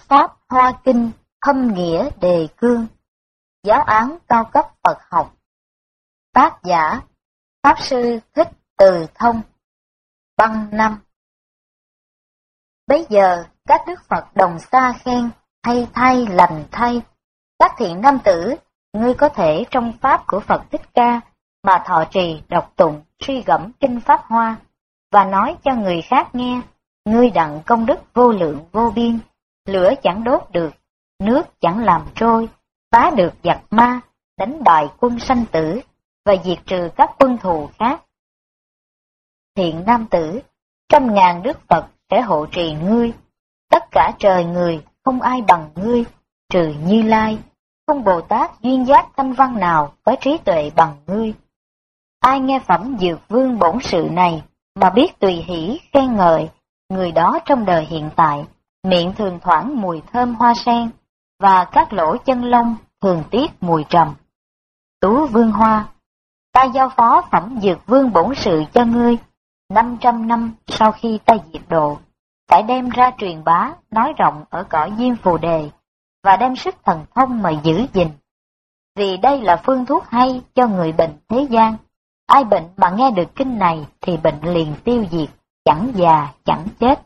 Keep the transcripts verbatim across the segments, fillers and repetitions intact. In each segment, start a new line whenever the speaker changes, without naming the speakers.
Pháp Hoa Kinh Thâm Nghĩa Đề Cương. Giáo án cao cấp Phật học. Tác giả Pháp Sư Thích Từ Thông. Băng năm. Bấy giờ các đức Phật đồng xa khen, hay thay lành thay. Các thiện nam tử, ngươi có thể trong Pháp của Phật Thích Ca mà thọ trì, đọc tụng, suy gẫm kinh Pháp Hoa, và nói cho người khác nghe, ngươi đặng công đức vô lượng vô biên, lửa chẳng đốt được, nước chẳng làm trôi, phá được giặc ma, đánh bại quân sanh tử, và diệt trừ các quân thù khác. Thiện nam tử, trăm ngàn đức Phật sẽ hộ trì ngươi, tất cả trời người không ai bằng ngươi, trừ Như Lai, không Bồ Tát duyên giác thanh văn nào có trí tuệ bằng ngươi. Ai nghe phẩm Dược Vương bổn sự này mà biết tùy hỷ khen ngợi, người đó trong đời hiện tại, miệng thường thoảng mùi thơm hoa sen, và các lỗ chân lông thường tiết mùi trầm. Tú Vương Hoa, ta giao phó phẩm Dược Vương bổn sự cho ngươi, năm trăm năm sau khi ta diệt độ, phải đem ra truyền bá, nói rộng ở cõi Diêm Phù Đề, và đem sức thần thông mà giữ gìn. Vì đây là phương thuốc hay cho người bệnh thế gian, ai bệnh mà nghe được kinh này thì bệnh liền tiêu diệt, chẳng già chẳng chết.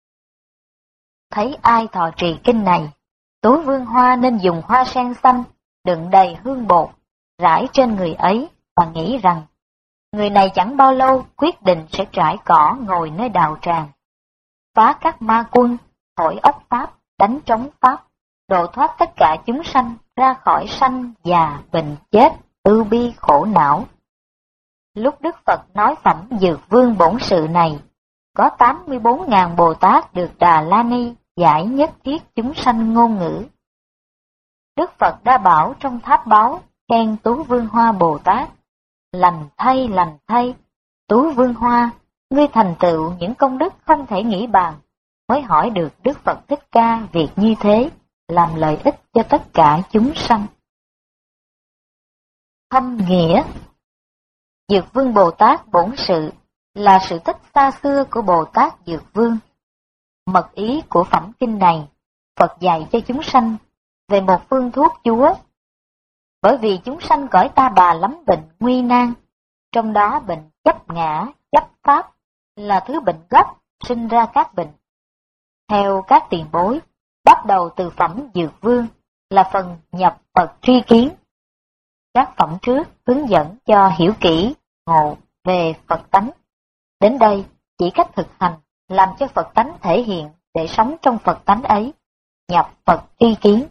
Thấy ai thọ trì kinh này, Tú Vương Hoa nên dùng hoa sen xanh đựng đầy hương bột, rải trên người ấy, và nghĩ rằng người này chẳng bao lâu quyết định sẽ trải cỏ ngồi nơi đạo tràng, phá các ma quân, thổi ốc Pháp, đánh trống Pháp, độ thoát tất cả chúng sanh ra khỏi sanh, già, bệnh, chết, ưu bi khổ não. Lúc Đức Phật nói phẩm Dược Vương bổn sự này, có tám mươi bốn ngàn Bồ Tát được Đà La Ni giải nhất thiết chúng sanh ngôn ngữ. Đức Phật đã bảo trong tháp báo khen Tú Vương Hoa Bồ Tát, lành thay lành thay, Tú Vương Hoa, ngươi thành tựu những công đức không thể nghĩ bàn, mới hỏi được Đức Phật Thích Ca việc như thế, làm lợi ích cho tất cả chúng sanh. Thâm nghĩa. Dược Vương Bồ Tát bổn sự là sự tích xa xưa của Bồ Tát Dược Vương. Mật ý của phẩm kinh này, Phật dạy cho chúng sanh về một phương thuốc chúa. Bởi vì chúng sanh cõi ta bà lắm bệnh nguy nan, trong đó bệnh chấp ngã, chấp pháp là thứ bệnh gốc sinh ra các bệnh. Theo các tiền bối, bắt đầu từ phẩm Dược Vương là phần nhập Phật tri kiến. Các phẩm trước hướng dẫn cho hiểu kỹ, ngộ về Phật tánh. Đến đây chỉ cách thực hành, làm cho Phật tánh thể hiện để sống trong Phật tánh ấy, nhập Phật tri kiến.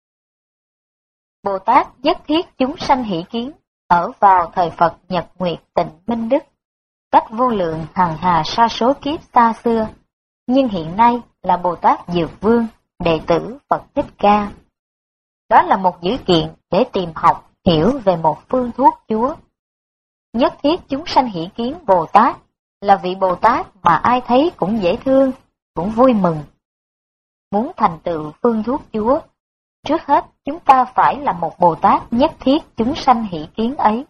Bồ Tát nhất thiết chúng sanh hỷ kiến, ở vào thời Phật Nhật Nguyệt Tịnh Minh Đức, cách vô lượng hằng hà sa số kiếp xa xưa, nhưng hiện nay là Bồ Tát Dược Vương, đệ tử Phật Thích Ca. Đó là một dữ kiện để tìm học, hiểu về một phương thuốc chúa. Nhất thiết chúng sanh hỷ kiến Bồ Tát là vị Bồ Tát mà ai thấy cũng dễ thương, cũng vui mừng. Muốn thành tựu phương thuốc chúa, trước hết chúng ta phải là một Bồ Tát nhất thiết chúng sanh hỷ kiến ấy.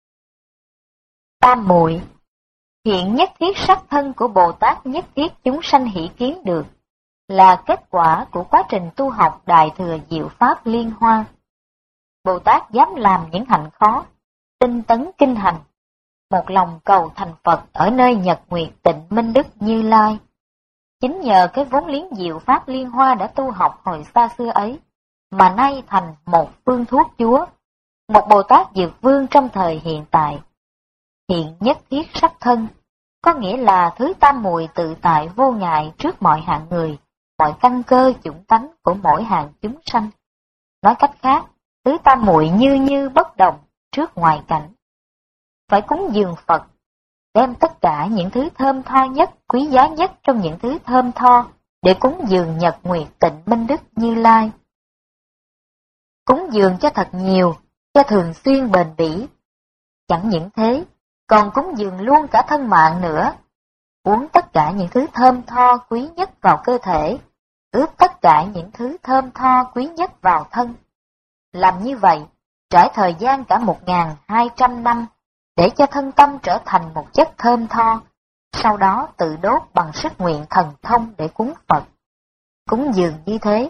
Tam muội. Hiện nhất thiết sắc thân của Bồ Tát nhất thiết chúng sanh hỷ kiến được, là kết quả của quá trình tu học Đại Thừa Diệu Pháp Liên Hoa. Bồ Tát dám làm những hạnh khó, tinh tấn kinh hành, một lòng cầu thành Phật ở nơi Nhật Nguyệt Tịnh Minh Đức Như Lai. Chính nhờ cái vốn liếng Diệu Pháp Liên Hoa đã tu học hồi xa xưa ấy, mà nay thành một phương thuốc chúa, một Bồ Tát Dược Vương trong thời hiện tại. Hiện nhất thiết sắc thân, có nghĩa là thứ tam muội tự tại vô ngại trước mọi hạng người, mọi căn cơ chủng tánh của mỗi hạng chúng sanh. Nói cách khác, thứ tam muội như như bất động trước ngoại cảnh. Phải cúng dường Phật, đem tất cả những thứ thơm tho nhất, quý giá nhất trong những thứ thơm tho để cúng dường Nhật Nguyệt Tịnh Minh Đức Như Lai. Cúng dường cho thật nhiều, cho thường xuyên bền bỉ. Chẳng những thế, còn cúng dường luôn cả thân mạng nữa. Uống tất cả những thứ thơm tho quý nhất vào cơ thể, ướp tất cả những thứ thơm tho quý nhất vào thân. Làm như vậy, trải thời gian cả một ngàn hai trăm năm, để cho thân tâm trở thành một chất thơm tho, sau đó tự đốt bằng sức nguyện thần thông để cúng Phật. Cúng dường như thế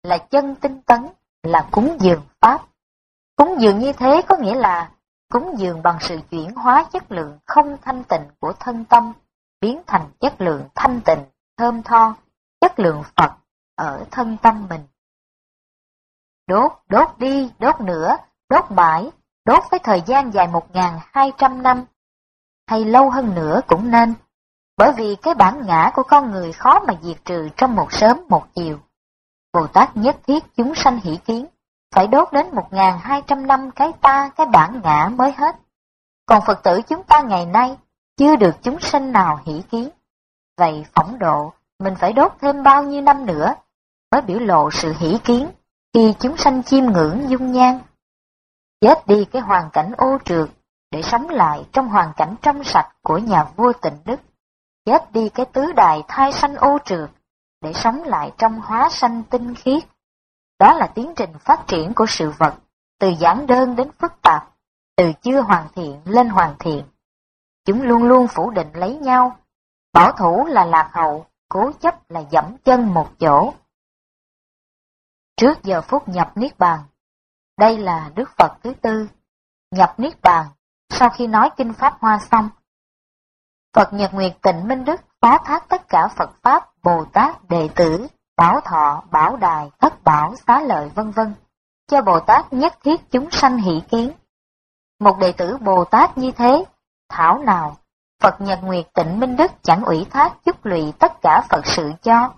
là chân tinh tấn, là cúng dường Pháp. Cúng dường như thế có nghĩa là cúng dường bằng sự chuyển hóa chất lượng không thanh tịnh của thân tâm, biến thành chất lượng thanh tịnh, thơm tho, chất lượng Phật ở thân tâm mình. Đốt, đốt đi, đốt nữa, đốt mãi, đốt với thời gian dài một nghìn hai trăm năm, hay lâu hơn nữa cũng nên, bởi vì cái bản ngã của con người khó mà diệt trừ trong một sớm một chiều. Bồ Tát nhất thiết chúng sanh hỷ kiến, phải đốt đến một nghìn hai trăm năm cái ta, cái bản ngã mới hết. Còn Phật tử chúng ta ngày nay, chưa được chúng sanh nào hỷ kiến. Vậy phỏng độ, mình phải đốt thêm bao nhiêu năm nữa, mới biểu lộ sự hỷ kiến, khi chúng sanh chiêm ngưỡng dung nhan. Chết đi cái hoàn cảnh ô trượt, để sống lại trong hoàn cảnh trong sạch của nhà vua Tịnh Đức. Chết đi cái tứ đài thai sanh ô trượt, để sống lại trong hóa sanh tinh khiết. Đó là tiến trình phát triển của sự vật, từ giản đơn đến phức tạp, từ chưa hoàn thiện lên hoàn thiện. Chúng luôn luôn phủ định lấy nhau, bảo thủ là lạc hậu, cố chấp là dẫm chân một chỗ. Trước giờ phút nhập Niết Bàn, đây là Đức Phật thứ tư, nhập Niết Bàn sau khi nói Kinh Pháp Hoa xong. Phật Nhật Nguyệt Tịnh Minh Đức phó thác tất cả Phật Pháp, Bồ Tát, Đệ Tử, Bảo Thọ, Bảo Đài, Thất Bảo, Xá Lợi vân vân cho Bồ Tát nhất thiết chúng sanh hỷ kiến. Một đệ tử Bồ Tát như thế, thảo nào Phật Nhật Nguyệt Tịnh Minh Đức chẳng ủy thác chúc lụy tất cả Phật sự cho.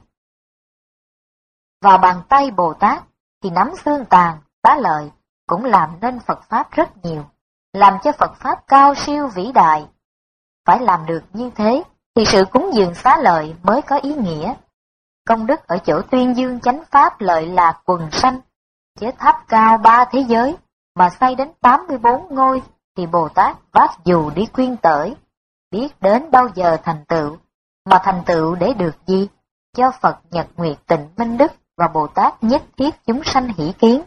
Vào bàn tay Bồ Tát thì nắm xương tàn, Xá Lợi cũng làm nên Phật Pháp rất nhiều, làm cho Phật Pháp cao siêu vĩ đại. Phải làm được như thế thì sự cúng dường Xá Lợi mới có ý nghĩa. Công đức ở chỗ tuyên dương chánh Pháp lợi lạc quần sanh, chế tháp cao ba thế giới mà xây đến tám mươi bốn ngôi thì Bồ Tát vác dù đi khuyên tởi, biết đến bao giờ thành tựu, mà thành tựu để được gì? Cho Phật Nhật Nguyệt Tịnh Minh Đức và Bồ Tát nhất thiết chúng sanh hỷ kiến.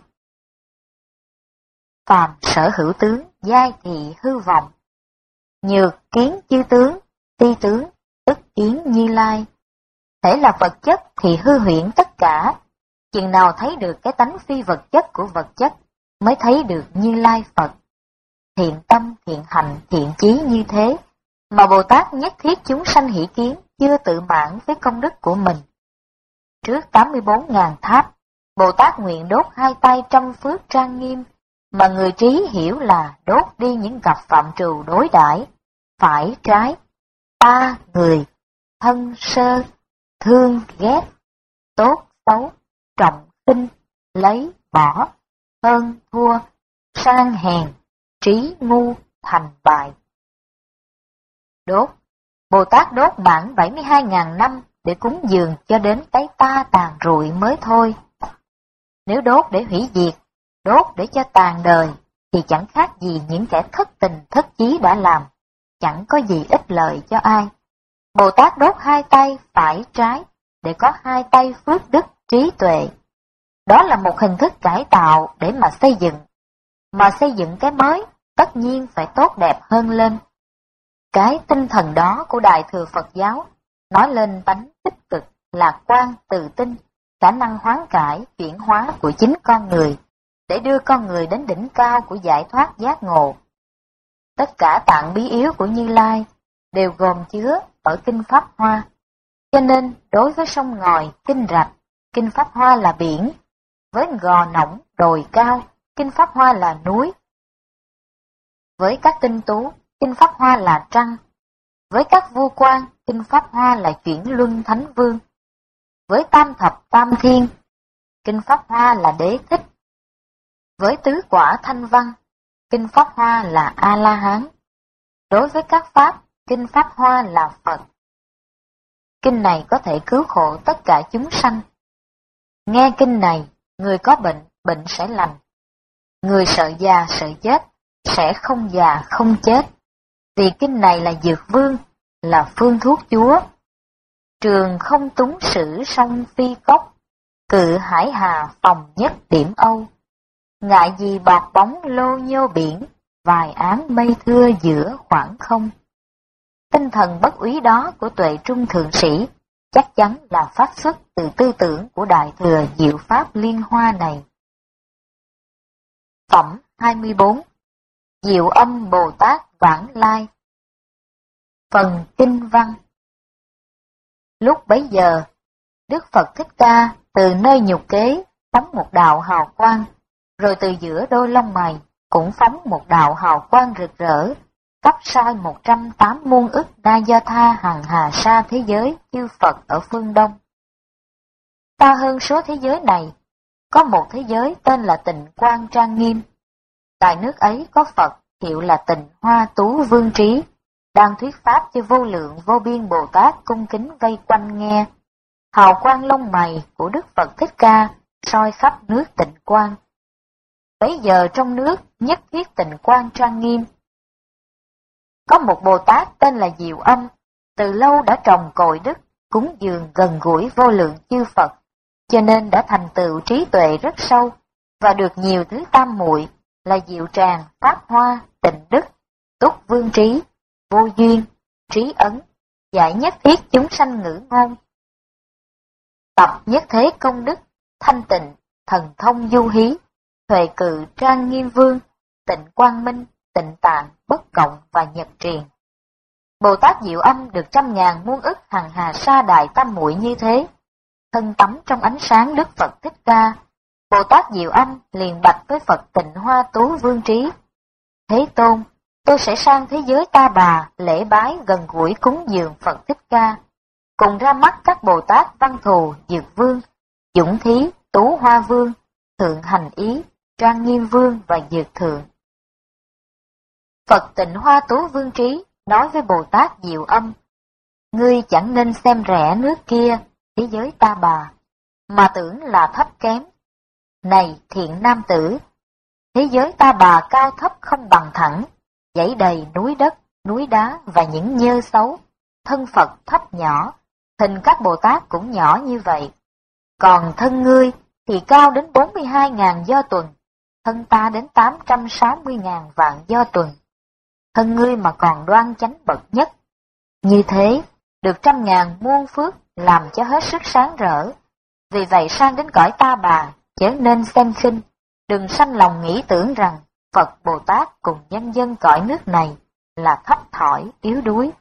Phàm sở hữu tướng, giai thị hư vọng. Nhược kiến chư tướng, ti tướng, tức kiến Như Lai. Thể là vật chất thì hư huyễn tất cả. Chừng nào thấy được cái tánh phi vật chất của vật chất, mới thấy được Như Lai Phật. Thiện tâm, thiện hành, thiện chí như thế, mà Bồ Tát nhất thiết chúng sanh hỷ kiến, chưa tự mãn với công đức của mình. Trước tám mươi bốn ngàn tháp, Bồ Tát nguyện đốt hai tay trăm phước trang nghiêm, mà người trí hiểu là đốt đi những gặp phạm trù đối đãi, phải trái, ta, người, thân, sơ, thương, ghét, tốt, xấu, trọng, khinh, lấy, bỏ, hơn, thua, sang, hèn, trí, ngu, thành, bại. Đốt, Bồ Tát đốt mãn bảy mươi hai ngàn năm để cúng dường cho đến cái ta tàn rụi mới thôi. Nếu đốt để hủy diệt, đốt để cho tàn đời, thì chẳng khác gì những kẻ thất tình thất chí đã làm, chẳng có gì ích lợi cho ai. Bồ Tát đốt hai tay phải trái, để có hai tay phước đức trí tuệ. Đó là một hình thức cải tạo để mà xây dựng. Mà xây dựng cái mới, tất nhiên phải tốt đẹp hơn lên. Cái tinh thần đó của Đại Thừa Phật giáo, nói lên tánh tích cực, lạc quan, tự tin, khả năng hoán cải, chuyển hóa của chính con người, để đưa con người đến đỉnh cao của giải thoát giác ngộ. Tất cả tạng bí yếu của Như Lai đều gồm chứa ở Kinh Pháp Hoa. Cho nên, đối với sông ngòi, kinh rạch, Kinh Pháp Hoa là biển, với gò nỏng, đồi cao, Kinh Pháp Hoa là núi. Với các tinh tú, Kinh Pháp Hoa là trăng. Với các vua quan, Kinh Pháp Hoa là chuyển luân thánh vương. Với tam thập tam thiên, Kinh Pháp Hoa là đế thích. Với tứ quả thanh văn, Kinh Pháp Hoa là A-la-hán. Đối với các pháp, Kinh Pháp Hoa là Phật. Kinh này có thể cứu khổ tất cả chúng sanh. Nghe kinh này, người có bệnh, bệnh sẽ lành. Người sợ già, sợ chết, sẽ không già, không chết. Vì kinh này là dược vương, là phương thuốc chúa. Trường không túng sử sông phi cốc, cự hải hà phòng nhất điểm âu. Ngại gì bọt bóng lô nhô biển, vài áng mây thưa giữa khoảng không. Tinh thần bất úy đó của tuệ trung thượng sĩ chắc chắn là phát xuất từ tư tưởng của Đại Thừa Diệu Pháp Liên Hoa này. Phẩm hai mươi bốn. Diệu Âm Bồ Tát Vãng Lai. Phần Kinh Văn. Lúc bấy giờ, Đức Phật Thích Ca từ nơi nhục kế phóng một đạo hào quang, rồi từ giữa đôi lông mày cũng phóng một đạo hào quang rực rỡ, cấp soi một trăm tám muôn ức Na Do Tha hằng hà sa thế giới chư Phật ở phương Đông. Ta hơn số thế giới này, có một thế giới tên là Tịnh Quang Trang Nghiêm. Tại nước ấy có Phật hiệu là Tịnh Hoa Tú Vương Trí, đang thuyết pháp cho vô lượng vô biên Bồ Tát cung kính vây quanh nghe. Hào quang lông mày của Đức Phật Thích Ca soi khắp nước Tịnh Quang. Bấy giờ trong nước nhất thiết Tịnh Quang Trang Nghiêm, có một Bồ Tát tên là Diệu Âm, từ lâu đã trồng cội đức, cúng dường gần gũi vô lượng chư Phật, cho nên đã thành tựu trí tuệ rất sâu, và được nhiều thứ tam muội là Diệu Tràng, Pháp Hoa, Tịnh Đức, Túc Vương Trí, Vô Duyên, Trí Ấn, giải nhất thiết chúng sanh ngữ ngôn. Tập nhất thế công đức, thanh tịnh, thần thông du hí, huệ cự trang nghiêm vương, tịnh quang minh, tịnh tạng, bất cộng và nhật triền. Bồ Tát Diệu Âm được trăm ngàn muôn ức hằng hà sa đại tam muội như thế, thân tắm trong ánh sáng Đức Phật Thích Ca. Bồ Tát Diệu Âm liền bạch với Phật Tịnh Hoa Tú Vương Trí: Thế Tôn, tôi sẽ sang thế giới Ta Bà lễ bái gần gũi cúng dường Phật Thích Ca, cùng ra mắt các Bồ Tát Văn Thù, Dược Vương, Dũng Thí, Tú Hoa Vương, Thượng Hành Ý, Trang Nghiêm Vương và Dược Thượng. Phật Tịnh Hoa Tú Vương Trí nói với Bồ Tát Diệu Âm: Ngươi chẳng nên xem rẻ nước kia, thế giới Ta Bà, mà tưởng là thấp kém. Này thiện nam tử, thế giới Ta Bà cao thấp không bằng thẳng, dãy đầy núi đất, núi đá và những nhơ xấu, thân Phật thấp nhỏ, hình các Bồ Tát cũng nhỏ như vậy. Còn thân ngươi thì cao đến bốn mươi hai ngàn do tuần, thân ta đến tám trăm sáu mươi ngàn vạn do tuần. Thân ngươi mà còn đoan chánh bậc nhất. Như thế, được trăm ngàn muôn phước làm cho hết sức sáng rỡ. Vì vậy sang đến cõi Ta Bà, chớ nên xem khinh, đừng sanh lòng nghĩ tưởng rằng Phật Bồ Tát cùng nhân dân cõi nước này là thấp thỏi, yếu đuối.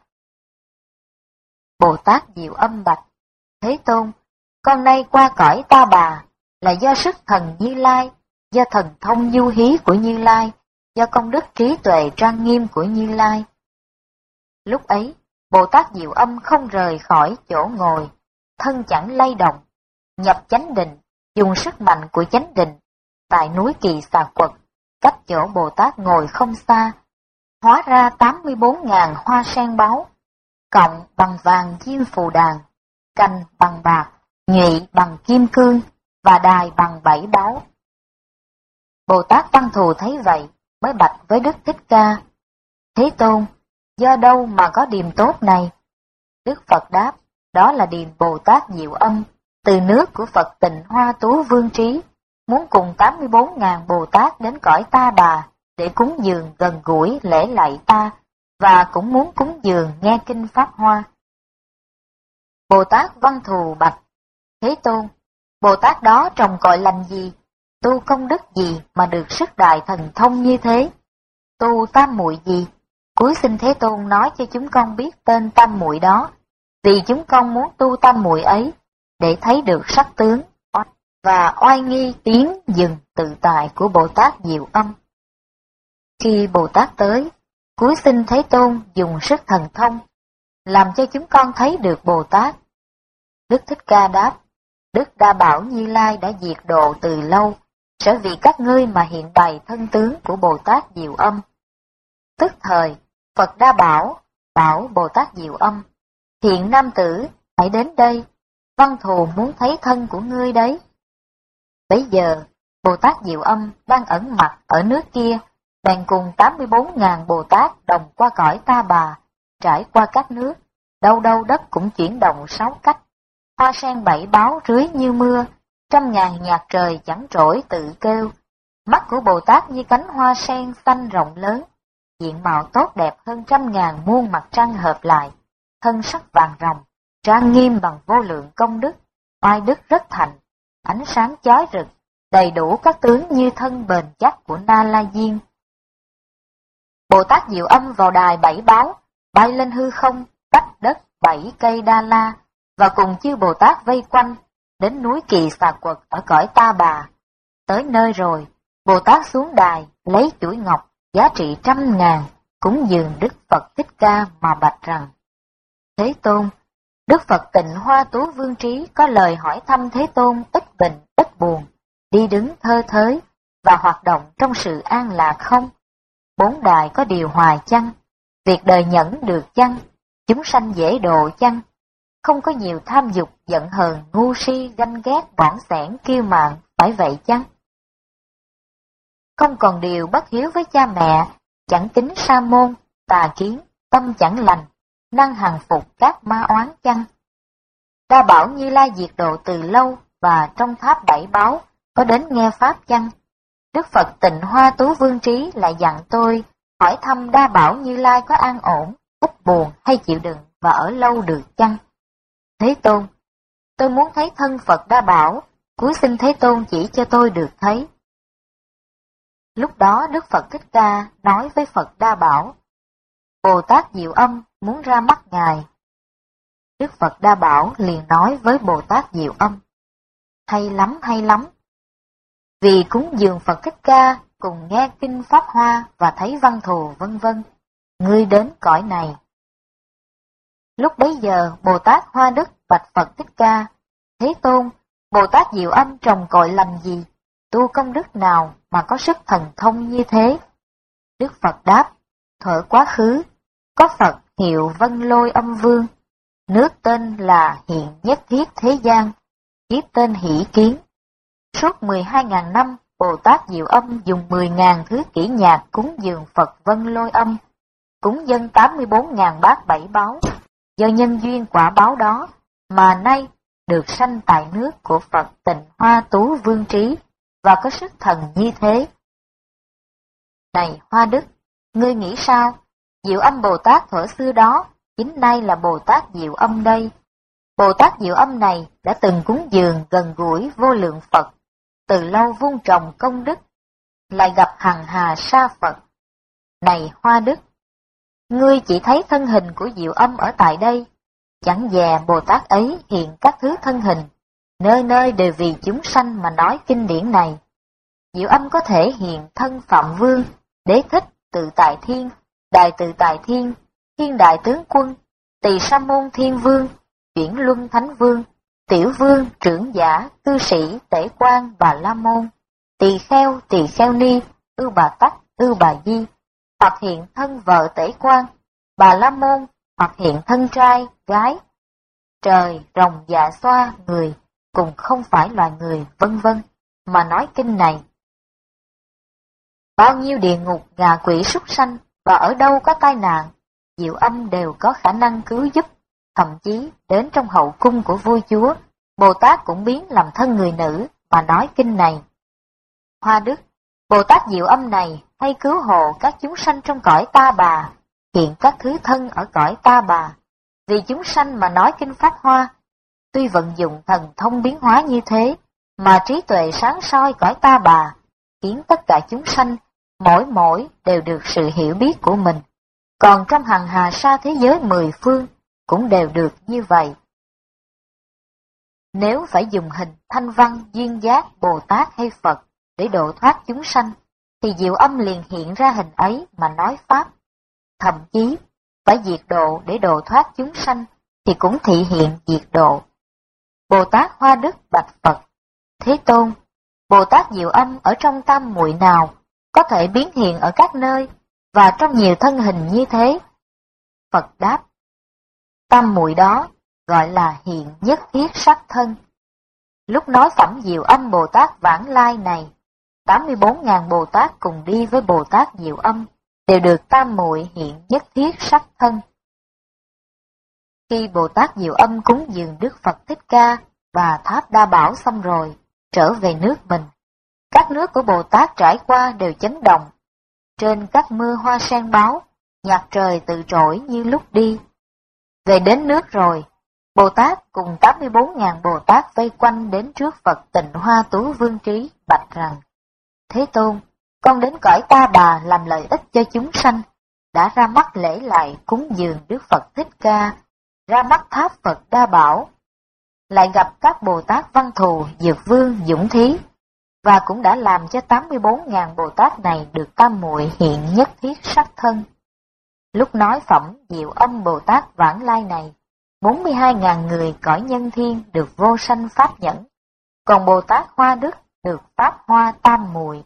Bồ Tát Diệu Âm bạch: Thế Tôn, con nay qua cõi Ta Bà là do sức thần Như Lai, do thần thông du hí của Như Lai, do công đức trí tuệ trang nghiêm của Như Lai. Lúc ấy, Bồ Tát Diệu Âm không rời khỏi chỗ ngồi, thân chẳng lay động, nhập chánh định, dùng sức mạnh của chánh định, tại núi Kỳ Xà Quật, cách chỗ Bồ Tát ngồi không xa, hóa ra tám mươi bốn ngàn hoa sen báu, cộng bằng vàng diêm phù đàn, cành bằng bạc, nhụy bằng kim cương, và đài bằng bảy báu. Bồ Tát Văn Thù thấy vậy, mới bạch với Đức Thích Ca: Thế Tôn, do đâu mà có điềm tốt này? Đức Phật đáp: Đó là điềm Bồ Tát Diệu Âm, từ nước của Phật Tịnh Hoa Tú Vương Trí, muốn cùng tám mươi bốn ngàn Bồ Tát đến cõi Ta Bà để cúng dường gần gũi lễ lạy ta, và cũng muốn cúng dường nghe kinh Pháp Hoa. Bồ Tát Văn Thù bạch: Thế Tôn, Bồ Tát đó trồng cội lành gì, tu công đức gì mà được sức đại thần thông như thế? Tu tam muội gì? Cúi xin Thế Tôn nói cho chúng con biết tên tam muội đó, vì chúng con muốn tu tam muội ấy để thấy được sắc tướng và oai nghi tiến dừng tự tại của Bồ Tát Diệu Âm. Khi Bồ Tát tới, cúi xin Thế Tôn dùng sức thần thông, làm cho chúng con thấy được Bồ Tát. Đức Thích Ca đáp: Đức Đa Bảo Như Lai đã diệt độ từ lâu, sở vì các ngươi mà hiện bày thân tướng của Bồ Tát Diệu Âm. Tức thời, Phật Đa Bảo bảo Bồ Tát Diệu Âm: Thiện nam tử, hãy đến đây, Văn Thù muốn thấy thân của ngươi đấy. Bấy giờ, Bồ Tát Diệu Âm đang ẩn mặt ở nước kia, bèn cùng tám mươi bốn ngàn Bồ Tát đồng qua cõi Ta Bà, trải qua các nước, đâu đâu đất cũng chuyển động sáu cách, hoa sen bảy báu rưới như mưa, trăm ngàn nhạc trời chẳng trỗi tự kêu. Mắt của Bồ Tát như cánh hoa sen xanh rộng lớn, diện mạo tốt đẹp hơn trăm ngàn muôn mặt trăng hợp lại, thân sắc vàng ròng, trang nghiêm bằng vô lượng công đức, oai đức rất thành, ánh sáng chói rực, đầy đủ các tướng như thân bền chắc của Na La Diên. Bồ Tát Diệu Âm vào đài bảy báo, bay lên hư không, tách đất bảy cây Đa La, và cùng chư Bồ Tát vây quanh, đến núi Kỳ Xà Quật ở cõi Ta Bà. Tới nơi rồi, Bồ Tát xuống đài, lấy chuỗi ngọc, giá trị trăm ngàn, cúng dường Đức Phật Thích Ca mà bạch rằng: Thế Tôn, Đức Phật Tịnh Hoa Tú Vương Trí có lời hỏi thăm Thế Tôn ít bệnh, ít buồn, đi đứng thơ thới, và hoạt động trong sự an lạc không? Bốn đài có điều hòa chăng? Việc đời nhẫn được chăng? Chúng sanh dễ độ chăng? Không có nhiều tham dục, giận hờn, ngu si, ganh ghét, bỏng sẻn, kiêu mạn, phải vậy chăng? Không còn điều bất hiếu với cha mẹ, chẳng kính sa môn, tà kiến, tâm chẳng lành, năng hằng phục các ma oán chăng? Đa bảo Như Lai diệt độ từ lâu, và trong tháp bảy báo có đến nghe pháp chăng? Đức Phật Tịnh Hoa Tú Vương Trí lại dặn tôi hỏi thăm Đa bảo Như Lai có an ổn, ít buồn hay chịu đựng và ở lâu được chăng? Thế Tôn, tôi muốn thấy thân Phật Đa Bảo, cúi xin Thế Tôn chỉ cho tôi được thấy. Lúc đó Đức Phật Thích Ca nói với Phật Đa Bảo: Bồ Tát Diệu Âm muốn ra mắt Ngài. Đức Phật Đa Bảo liền nói với Bồ Tát Diệu Âm: Hay lắm, hay lắm. Vì cúng dường Phật Thích Ca, cùng nghe kinh Pháp Hoa và thấy văn thù vân vân, ngươi đến cõi này. Lúc bấy giờ Bồ Tát Hoa Đức bạch Phật Thích Ca: Thế Tôn, Bồ Tát Diệu Âm trồng cội lành gì, tu công đức nào mà có sức thần thông như thế? Đức Phật đáp: Thuở quá khứ, có Phật hiệu Vân Lôi Âm Vương, nước tên là Hiện Nhất Thiết Thế Gian, kiếp tên Hỷ Kiến. Suốt mười hai ngàn năm, Bồ Tát Diệu Âm dùng mười ngàn thứ kỹ nhạc cúng dường Phật Vân Lôi Âm, cúng dâng tám mươi bốn ngàn bát bảy báo. Do nhân duyên quả báo đó, mà nay được sanh tại nước của Phật Tịnh Hoa Tú Vương Trí, và có sức thần như thế. Này Hoa Đức, ngươi nghĩ sao? Diệu Âm Bồ Tát thuở xưa đó, chính nay là Bồ Tát Diệu Âm đây. Bồ Tát Diệu Âm này đã từng cúng dường gần gũi vô lượng Phật, từ lâu vun trồng công đức, lại gặp hằng hà sa Phật. Này Hoa Đức, ngươi chỉ thấy thân hình của Diệu Âm ở tại đây, chẳng dè Bồ Tát ấy hiện các thứ thân hình, nơi nơi đều vì chúng sanh mà nói kinh điển này. Diệu Âm có thể hiện thân Phạm Vương, Đế Thích, Tự Tại Thiên, Đại Tự Tại Thiên, Thiên Đại Tướng Quân, Tỳ Sa Môn Thiên Vương, Chuyển Luân Thánh Vương, Tiểu Vương, Trưởng Giả, Cư Sĩ, Tể Quan, Bà La Môn, Tỳ Kheo, Tỳ Kheo Ni, Ưu Bà Tắc, Ưu Bà Di, hoặc hiện thân vợ Tể Quan, Bà La Môn, hoặc hiện thân trai, gái, trời, rồng, dạ xoa, người, cùng không phải loài người, vân vân, mà nói kinh này. Bao nhiêu địa ngục, ngạ quỷ súc sanh, và ở đâu có tai nạn, Diệu Âm đều có khả năng cứu giúp, thậm chí đến trong hậu cung của vua chúa, Bồ Tát cũng biến làm thân người nữ, mà nói kinh này. Hoa Đức, Bồ Tát Diệu Âm này hay cứu hộ các chúng sanh trong cõi Ta Bà, hiện các thứ thân ở cõi Ta Bà, vì chúng sanh mà nói kinh Pháp Hoa. Tuy vận dụng thần thông biến hóa như thế, mà trí tuệ sáng soi cõi Ta Bà, khiến tất cả chúng sanh, mỗi mỗi đều được sự hiểu biết của mình. Còn trong hằng hà sa thế giới mười phương, cũng đều được như vậy. Nếu phải dùng hình thanh văn, duyên giác, Bồ Tát hay Phật để độ thoát chúng sanh, thì Diệu Âm liền hiện ra hình ấy mà nói Pháp. Thậm chí, phải diệt độ để độ thoát chúng sanh, thì cũng thị hiện diệt độ. Bồ Tát Hoa Đức bạch Phật: Thế Tôn, Bồ Tát Diệu Âm ở trong tam muội nào, có thể biến hiện ở các nơi, và trong nhiều thân hình như thế? Phật đáp: Tam muội đó gọi là hiện nhất thiết sắc thân. Lúc nói phẩm Diệu Âm Bồ Tát Vãng Lai này, tám mươi bốn ngàn Bồ Tát cùng đi với Bồ Tát Diệu Âm, đều được tam muội hiện nhất thiết sắc thân. Khi Bồ Tát Diệu Âm cúng dường Đức Phật Thích Ca và tháp Đa Bảo xong rồi, trở về nước mình, các nước của Bồ Tát trải qua đều chấn động. Trên các mưa hoa sen báo, nhạc trời tự trỗi như lúc đi. Về đến nước rồi, Bồ Tát cùng tám mươi bốn nghìn Bồ Tát vây quanh đến trước Phật Tịnh Hoa Tú Vương Trí bạch rằng: Thế Tôn, con đến cõi Ta Bà làm lợi ích cho chúng sanh, đã ra mắt lễ lại cúng dường Đức Phật Thích Ca, ra mắt tháp Phật Đa Bảo, lại gặp các Bồ Tát Văn Thù, Dược Vương, Dũng Thí, và cũng đã làm cho tám mươi bốn nghìn Bồ Tát này được tam muội hiện nhất thiết sắc thân. Lúc nói phẩm Diệu Âm Bồ Tát vãng lai này, bốn mươi hai nghìn người cõi nhân thiên được vô sanh pháp nhẫn, còn Bồ Tát Hoa Đức được pháp hoa tam muội.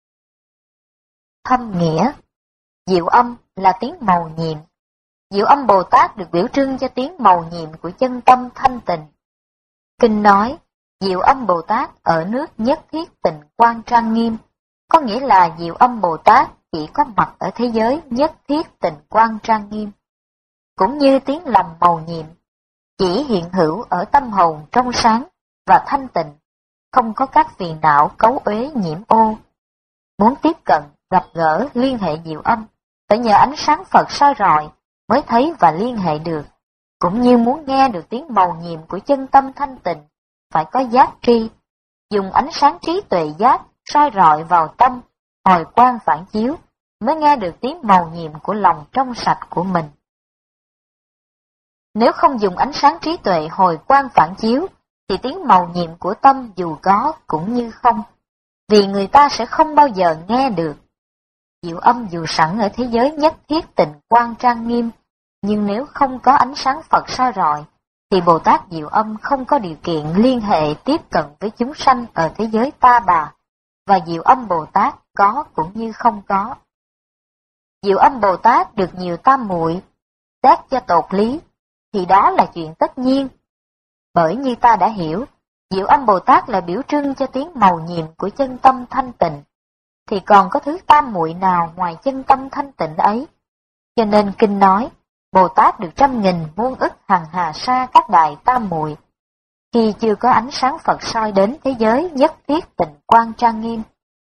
Thâm nghĩa: Diệu Âm là tiếng mầu nhiệm. Diệu Âm Bồ Tát được biểu trưng cho tiếng mầu nhiệm của chân tâm thanh tịnh. Kinh nói, Diệu Âm Bồ Tát ở nước nhất thiết tịnh quang trang nghiêm, có nghĩa là Diệu Âm Bồ Tát chỉ có mặt ở thế giới nhất thiết tịnh quang trang nghiêm. Cũng như tiếng lòng mầu nhiệm, chỉ hiện hữu ở tâm hồn trong sáng và thanh tịnh, không có các phiền não cấu uế nhiễm ô. Muốn tiếp cận, gặp gỡ, liên hệ Diệu Âm, phải nhờ ánh sáng Phật soi rọi mới thấy và liên hệ được. Cũng như muốn nghe được tiếng mầu nhiệm của chân tâm thanh tịnh, phải có giác tri, dùng ánh sáng trí tuệ giác soi rọi vào tâm, hồi quang phản chiếu, mới nghe được tiếng mầu nhiệm của lòng trong sạch của mình. Nếu không dùng ánh sáng trí tuệ hồi quang phản chiếu, thì tiếng mầu nhiệm của tâm dù có cũng như không, vì người ta sẽ không bao giờ nghe được. Diệu Âm dù sẵn ở thế giới nhất thiết tịnh quang trang nghiêm, nhưng nếu không có ánh sáng Phật soi rọi, thì Bồ Tát Diệu Âm không có điều kiện liên hệ tiếp cận với chúng sanh ở thế giới Ta Bà, và Diệu Âm Bồ Tát có cũng như không có. Diệu Âm Bồ Tát được nhiều tam muội, xét cho tột lý, thì đó là chuyện tất nhiên. Bởi như ta đã hiểu, Diệu Âm Bồ Tát là biểu trưng cho tiếng mầu nhiệm của chân tâm thanh tịnh, thì còn có thứ tam muội nào ngoài chân tâm thanh tịnh ấy? Cho nên kinh nói, Bồ Tát được trăm nghìn muôn ức hằng hà sa các đại tam muội. Khi chưa có ánh sáng Phật soi đến thế giới nhất thiết tịnh quang trang nghiêm,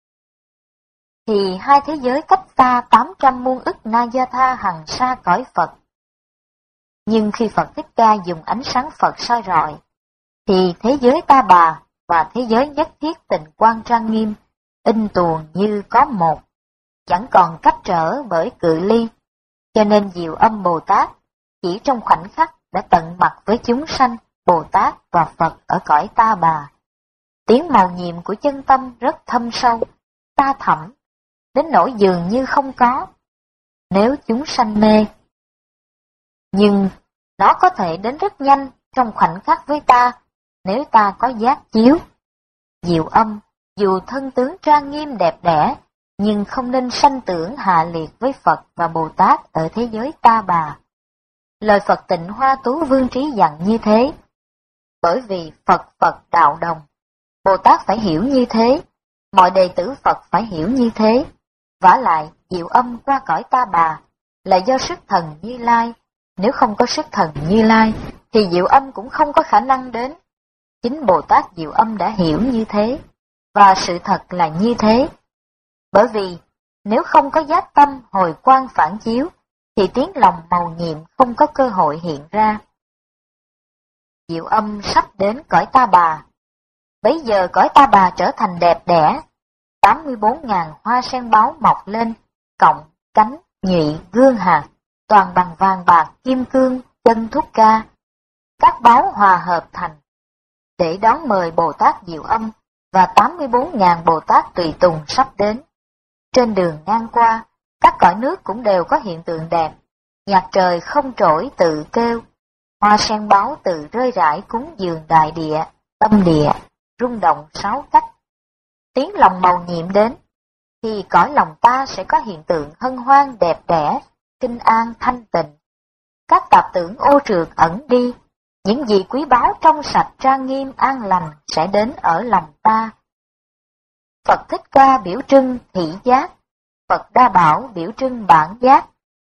thì hai thế giới cách xa tám trăm muôn ức na gia tha hằng sa cõi Phật. Nhưng khi Phật Thích Ca dùng ánh sáng Phật soi rọi, thì thế giới Ta Bà và thế giới nhất thiết tịnh quang trang nghiêm in tuồng như có một, chẳng còn cách trở bởi cự ly. Cho nên Diệu Âm Bồ Tát chỉ trong khoảnh khắc đã tận mặt với chúng sanh, Bồ Tát và Phật ở cõi Ta Bà. Tiếng mầu nhiệm của chân tâm rất thâm sâu, xa thẳm, đến nỗi dường như không có, nếu chúng sanh mê. Nhưng nó có thể đến rất nhanh trong khoảnh khắc với ta, nếu ta có giác chiếu. Diệu Âm, dù thân tướng trang nghiêm đẹp đẽ, nhưng không nên sanh tưởng hạ liệt với Phật và Bồ Tát ở thế giới Ta Bà. Lời Phật Tịnh Hoa Tú Vương Trí dặn như thế, bởi vì Phật Phật đạo đồng, Bồ Tát phải hiểu như thế, mọi đệ tử Phật phải hiểu như thế. Vả lại, Diệu Âm qua cõi Ta Bà là do sức thần Như Lai, nếu không có sức thần Như Lai, thì Diệu Âm cũng không có khả năng đến. Chính Bồ Tát Diệu Âm đã hiểu như thế, và sự thật là như thế. Bởi vì, nếu không có giác tâm hồi quang phản chiếu, thì tiếng lòng mầu nhiệm không có cơ hội hiện ra. Diệu Âm sắp đến cõi Ta Bà. Bấy giờ cõi Ta Bà trở thành đẹp đẽ, tám mươi bốn nghìn hoa sen báu mọc lên, cọng, cánh, nhụy, gương hạt, toàn bằng vàng bạc, kim cương, chân thúc ca. Các báu hòa hợp thành, để đón mời Bồ Tát Diệu Âm và tám mươi bốn nghìn Bồ Tát tùy tùng sắp đến. Trên đường ngang qua, các cõi nước cũng đều có hiện tượng đẹp, nhạc trời không trỗi tự kêu, hoa sen báu tự rơi rải cúng dường đại địa, tâm địa, rung động sáu cách. Tiếng lòng mầu nhiệm đến, thì cõi lòng ta sẽ có hiện tượng hân hoan đẹp đẽ, kinh an thanh tịnh. Các tạp tưởng ô trượt ẩn đi, những gì quý báu trong sạch trang nghiêm an lành sẽ đến ở lòng ta. Phật Thích Ca biểu trưng thị giác, Phật Đa Bảo biểu trưng bản giác.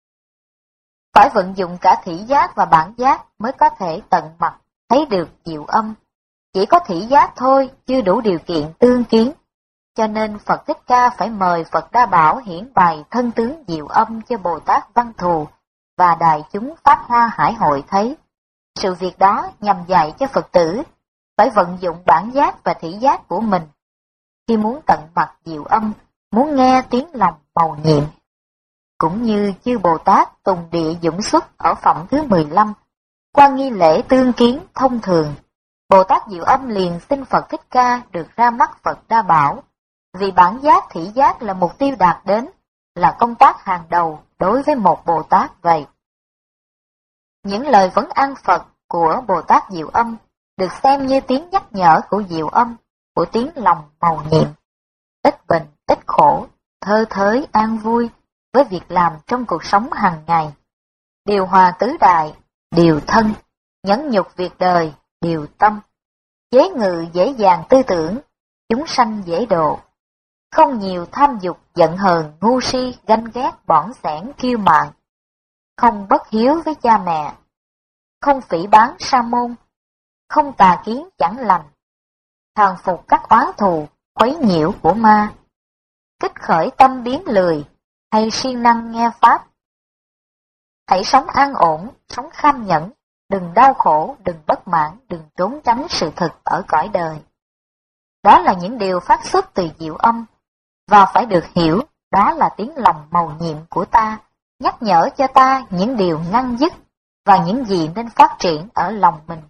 Phải vận dụng cả thị giác và bản giác mới có thể tận mặt thấy được Diệu Âm. Chỉ có thị giác thôi chưa đủ điều kiện tương kiến, cho nên Phật Thích Ca phải mời Phật Đa Bảo hiển bày thân tướng Diệu Âm cho Bồ Tát Văn Thù và đại chúng Pháp Hoa Hải Hội thấy, Sự việc đó nhằm dạy cho Phật tử phải vận dụng bản giác và thị giác của mình khi muốn tận mặt diệu âm, muốn nghe tiếng lòng mầu nhiệm. Cũng như chư Bồ Tát Tùng Địa Dũng Xuất ở phẩm thứ mười lăm, qua nghi lễ tương kiến thông thường, Bồ Tát Diệu Âm liền xin Phật Thích Ca được ra mắt Phật Đa Bảo, vì bản giác thị giác là mục tiêu đạt đến, là công tác hàng đầu đối với một Bồ Tát vậy. Những lời vấn an Phật của Bồ Tát Diệu Âm được xem như tiếng nhắc nhở của Diệu Âm, của tiếng lòng mầu nhiệm, ít bệnh, ít khổ, thơ thới an vui với việc làm trong cuộc sống hàng ngày, điều hòa tứ đại, điều thân, nhẫn nhục việc đời, điều tâm, chế ngự dễ dàng tư tưởng, chúng sanh dễ độ, không nhiều tham dục giận hờn ngu si ganh ghét bỏng sẻn kiêu mạn, không bất hiếu với cha mẹ, không phỉ báng sa môn, không tà kiến chẳng lành, thàn phục các oán thù quấy nhiễu của ma, kích khởi tâm biến lười hay siêng năng nghe pháp. Hãy sống an ổn, sống kham nhẫn, đừng đau khổ, đừng bất mãn, đừng trốn tránh sự thực ở cõi đời. Đó là những điều phát xuất từ Diệu Âm, và phải được hiểu đó là tiếng lòng mầu nhiệm của ta, nhắc nhở cho ta những điều ngăn dứt và những gì nên phát triển ở lòng mình.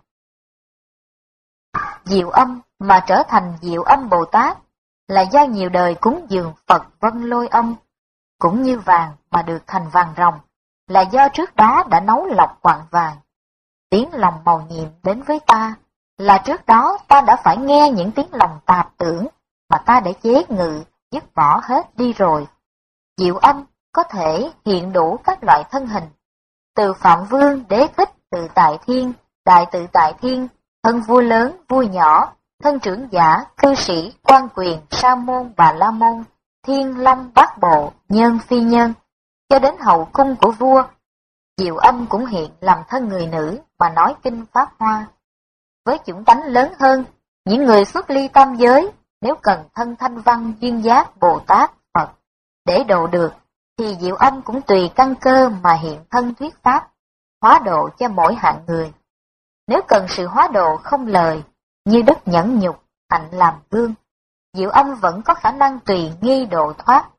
Diệu Âm mà trở thành Diệu Âm Bồ Tát là do nhiều đời cúng dường Phật Vân Lôi Âm, cũng như vàng mà được thành vàng ròng, là do trước đó đã nấu lọc quặng vàng. Tiếng lòng mầu nhiệm đến với ta là trước đó ta đã phải nghe những tiếng lòng tạp tưởng mà ta đã chế ngự, dứt bỏ hết đi rồi. Diệu Âm có thể hiện đủ các loại thân hình, từ Phạm Vương, Đế Thích, Tự Tại Thiên, Đại Tự Tại Thiên, thân vua lớn, vua nhỏ, thân trưởng giả, cư sĩ, quan quyền, sa môn, bà la môn, thiên long, bát bộ, nhân phi nhân, cho đến hậu cung của vua. Diệu Âm cũng hiện làm thân người nữ mà nói kinh Pháp Hoa. Với chủng tánh lớn hơn, những người xuất ly tam giới, nếu cần thân thanh văn duyên giác Bồ Tát, Phật, để độ được, thì Diệu Âm cũng tùy căn cơ mà hiện thân thuyết Pháp, hóa độ cho mỗi hạng người. Nếu cần sự hóa độ không lời, như đức nhẫn nhục, hạnh làm gương, Diệu Âm vẫn có khả năng tùy nghi độ thoát.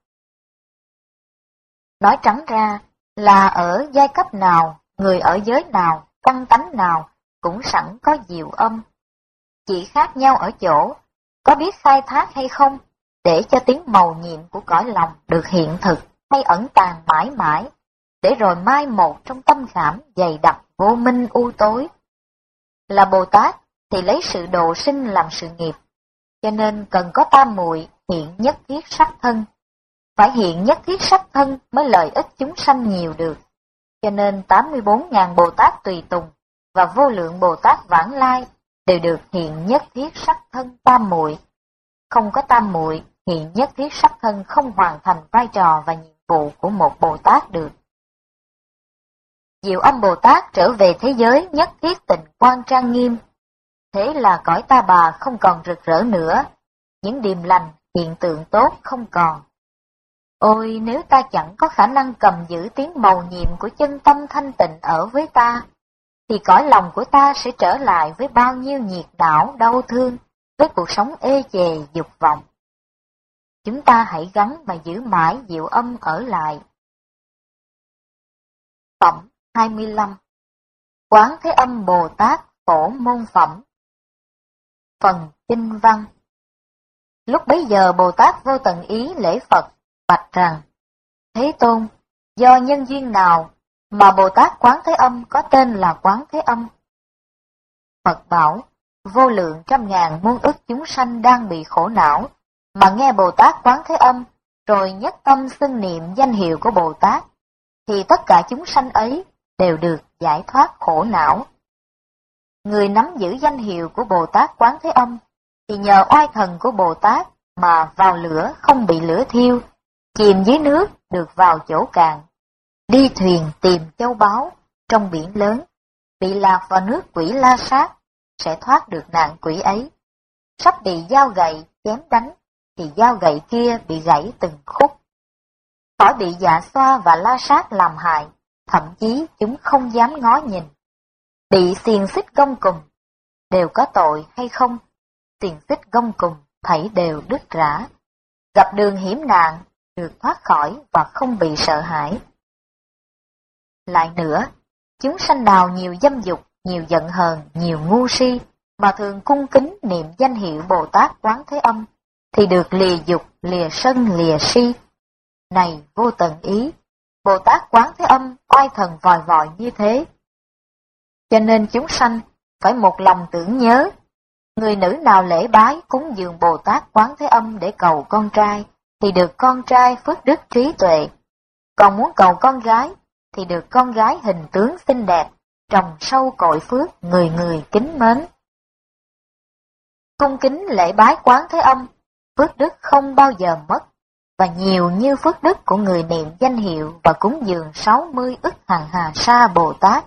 Nói trắng ra là ở giai cấp nào, người ở giới nào, căn tánh nào cũng sẵn có Diệu Âm. Chỉ khác nhau ở chỗ, có biết khai thác hay không, để cho tiếng mầu nhiệm của cõi lòng được hiện thực hay ẩn tàng mãi mãi, để rồi mai một trong tâm khảm dày đặc vô minh u tối. Là Bồ Tát thì lấy sự độ sinh làm sự nghiệp, cho nên cần có tam muội hiện nhất thiết sắc thân. Phải hiện nhất thiết sắc thân mới lợi ích chúng sanh nhiều được. Cho nên tám mươi bốn nghìn Bồ Tát tùy tùng và vô lượng Bồ Tát vãng lai đều được hiện nhất thiết sắc thân tam muội. Không có tam muội, hiện nhất thiết sắc thân không hoàn thành vai trò và nhiệm vụ của một Bồ Tát được. Diệu Âm Bồ Tát trở về thế giới nhất thiết tịnh quang trang nghiêm. Thế là cõi ta bà không còn rực rỡ nữa, những điềm lành, hiện tượng tốt không còn. Ôi, nếu ta chẳng có khả năng cầm giữ tiếng mầu nhiệm của chân tâm thanh tịnh ở với ta, thì cõi lòng của ta sẽ trở lại với bao nhiêu nhiệt não, đau thương, với cuộc sống ê chề, dục vọng. Chúng ta hãy gắng mà giữ mãi Diệu Âm ở lại. Phẩm hai mươi lăm. Quán Thế Âm Bồ Tát Phổ Môn Phẩm. Phần Kinh Văn. Lúc bấy giờ Bồ Tát Vô Tận Ý lễ Phật, bạch rằng: Thế Tôn, do nhân duyên nào mà Bồ Tát Quán Thế Âm có tên là Quán Thế Âm? Phật bảo: vô lượng trăm ngàn muôn ức chúng sanh đang bị khổ não, mà nghe Bồ Tát Quán Thế Âm, rồi nhất tâm xưng niệm danh hiệu của Bồ Tát, thì tất cả chúng sanh ấy đều được giải thoát khổ não. Người nắm giữ danh hiệu của Bồ Tát Quán Thế Âm, thì nhờ oai thần của Bồ Tát mà vào lửa không bị lửa thiêu, chìm dưới nước được vào chỗ cạn, đi thuyền tìm châu báu trong biển lớn, bị lạc vào nước quỷ La Sát, sẽ thoát được nạn quỷ ấy. Sắp bị dao gậy chém đánh, thì dao gậy kia bị gãy từng khúc. Khỏi bị dạ xoa và La Sát làm hại, thậm chí chúng không dám ngó nhìn. bị xiềng xích gông cùm, đều có tội hay không, xiềng xích gông cùm thảy đều đứt rã, gặp đường hiểm nạn, được thoát khỏi và không bị sợ hãi. Lại nữa, chúng sanh nào nhiều dâm dục, nhiều giận hờn, nhiều ngu si, mà thường cung kính niệm danh hiệu Bồ Tát Quán Thế Âm, thì được lìa dục, lìa sân, lìa si. Này Vô Tận Ý, Bồ Tát Quán Thế Âm oai thần vòi vòi như thế. Cho nên chúng sanh phải một lòng tưởng nhớ, người nữ nào lễ bái cúng dường Bồ Tát Quán Thế Âm để cầu con trai, thì được con trai phước đức trí tuệ. Còn muốn cầu con gái, thì được con gái hình tướng xinh đẹp, trồng sâu cội phước, người người kính mến. Cung kính lễ bái Quán Thế Âm, phước đức không bao giờ mất, và nhiều như phước đức của người niệm danh hiệu và cúng dường sáu mươi ức hằng hà sa Bồ Tát.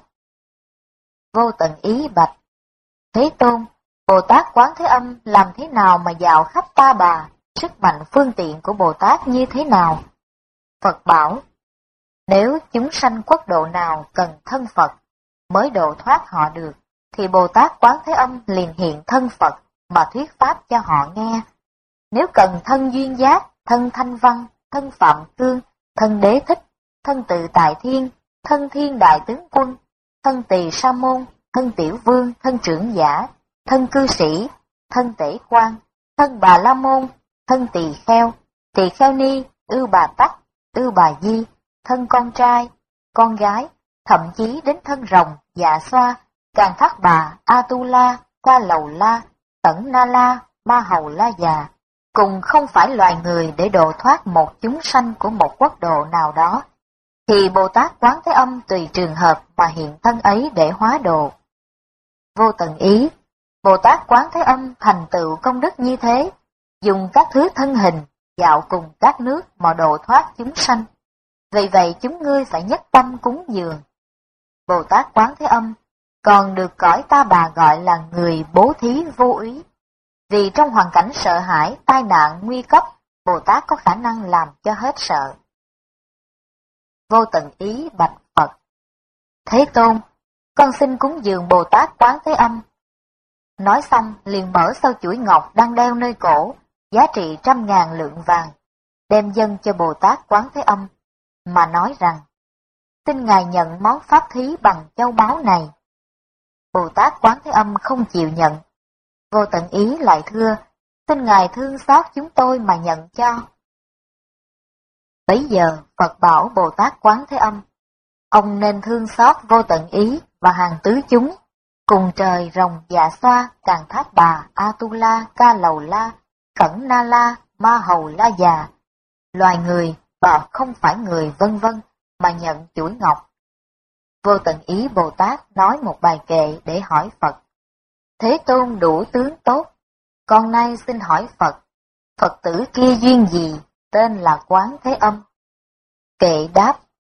Vô Tận Ý bạch: Thế Tôn, Bồ Tát Quán Thế Âm làm thế nào mà dạo khắp Ta Bà, sức mạnh phương tiện của Bồ Tát như thế nào? Phật bảo: Nếu chúng sanh quốc độ nào cần thân Phật mới độ thoát họ được, thì Bồ Tát Quán Thế Âm liền hiện thân Phật mà thuyết pháp cho họ nghe. Nếu cần thân duyên giác, thân thanh văn, thân phạm cương, thân đế thích, thân tự tại thiên, thân thiên đại tướng quân, thân tỳ sa môn, thân tiểu vương, thân trưởng giả, thân cư sĩ, thân tể quan, thân bà la môn, thân tỳ kheo, tỳ kheo ni, ưu bà tắc, ưu bà di, thân con trai, con gái, thậm chí đến thân rồng, dạ xoa, càn thác bà, a tu la, ca lầu la, tẩn na la, ma hầu la già, cùng không phải loài người để độ thoát một chúng sanh của một quốc độ nào đó, thì Bồ Tát Quán Thế Âm tùy trường hợp mà hiện thân ấy để hóa độ. Vô Tận Ý, Bồ Tát Quán Thế Âm thành tựu công đức như thế, dùng các thứ thân hình, dạo cùng các nước mà độ thoát chúng sanh. Vì vậy chúng ngươi phải nhất tâm cúng dường. Bồ Tát Quán Thế Âm còn được cõi Ta Bà gọi là người bố thí vô úy. Vì trong hoàn cảnh sợ hãi, tai nạn, nguy cấp, Bồ Tát có khả năng làm cho hết sợ. Vô Tận Ý bạch Phật: Thế Tôn, con xin cúng dường Bồ Tát Quán Thế Âm. Nói xong liền mở sau chuỗi ngọc đang đeo nơi cổ, giá trị trăm ngàn lượng vàng, đem dâng cho Bồ Tát Quán Thế Âm, mà nói rằng: Xin Ngài nhận món pháp thí bằng châu báu này. Bồ Tát Quán Thế Âm không chịu nhận. Vô Tận Ý lại thưa: Xin Ngài thương xót chúng tôi mà nhận cho. Bấy giờ Phật bảo Bồ Tát Quán Thế Âm: Ông nên thương xót Vô Tận Ý và hàng tứ chúng, cùng trời rồng dạ xoa, càn thác bà, a tu la, ca lầu la, cẩn na la, ma hầu la già, loài người và không phải người vân vân, mà nhận chuỗi ngọc. Vô Tận Ý Bồ Tát nói một bài kệ để hỏi Phật: Thế Tôn đủ tướng tốt, con nay xin hỏi Phật, Phật tử kia duyên gì, tên là Quán Thế Âm? Kệ đáp: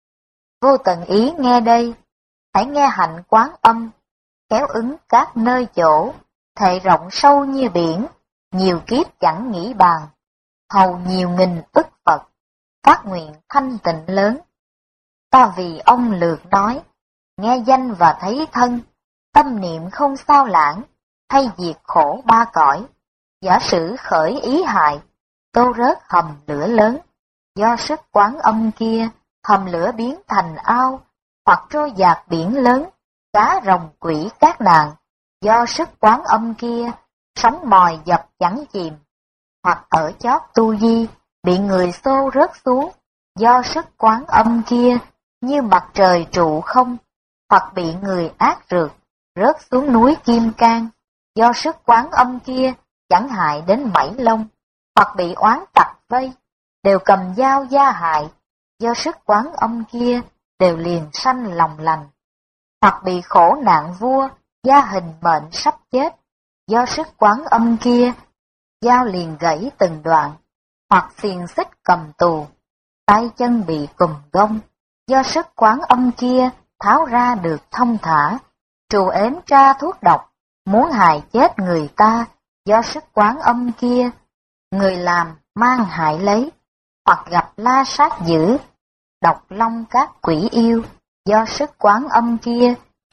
Vô Tận Ý nghe đây, hãy nghe hạnh Quán Âm, khéo ứng các nơi chỗ, thệ rộng sâu như biển, nhiều kiếp chẳng nghĩ bàn, hầu nhiều nghìn ức Phật, phát nguyện thanh tịnh lớn. Ta vì ông lược nói, nghe danh và thấy thân, tâm niệm không sao lãng, hay diệt khổ ba cõi, giả sử khởi ý hại, tô rớt hầm lửa lớn, do sức Quán Âm kia, hầm lửa biến thành ao, hoặc trôi dạt biển lớn, cá rồng quỷ cát nạn, do sức Quán Âm kia, sóng mòi dập chẳng chìm, hoặc ở chót tu di, bị người xô rớt xuống, do sức Quán Âm kia, như mặt trời trụ không, hoặc bị người ác rượt, rớt xuống núi Kim Cang, do sức Quán Âm kia, chẳng hại đến mảy lông, hoặc bị oán tặc vây, đều cầm dao gia hại, do sức Quán Âm kia, đều liền sanh lòng lành, hoặc bị khổ nạn vua, gia hình mệnh sắp chết, do sức Quán Âm kia, dao liền gãy từng đoạn, hoặc xiềng xích cầm tù, tay chân bị cùm gông, do sức Quán Âm kia, tháo ra được thông thả, trù ếm tra thuốc độc, muốn hại chết người ta, do sức Quán Âm kia, người làm mang hại lấy, hoặc gặp la sát dữ, độc long các quỷ yêu, do sức Quán Âm kia,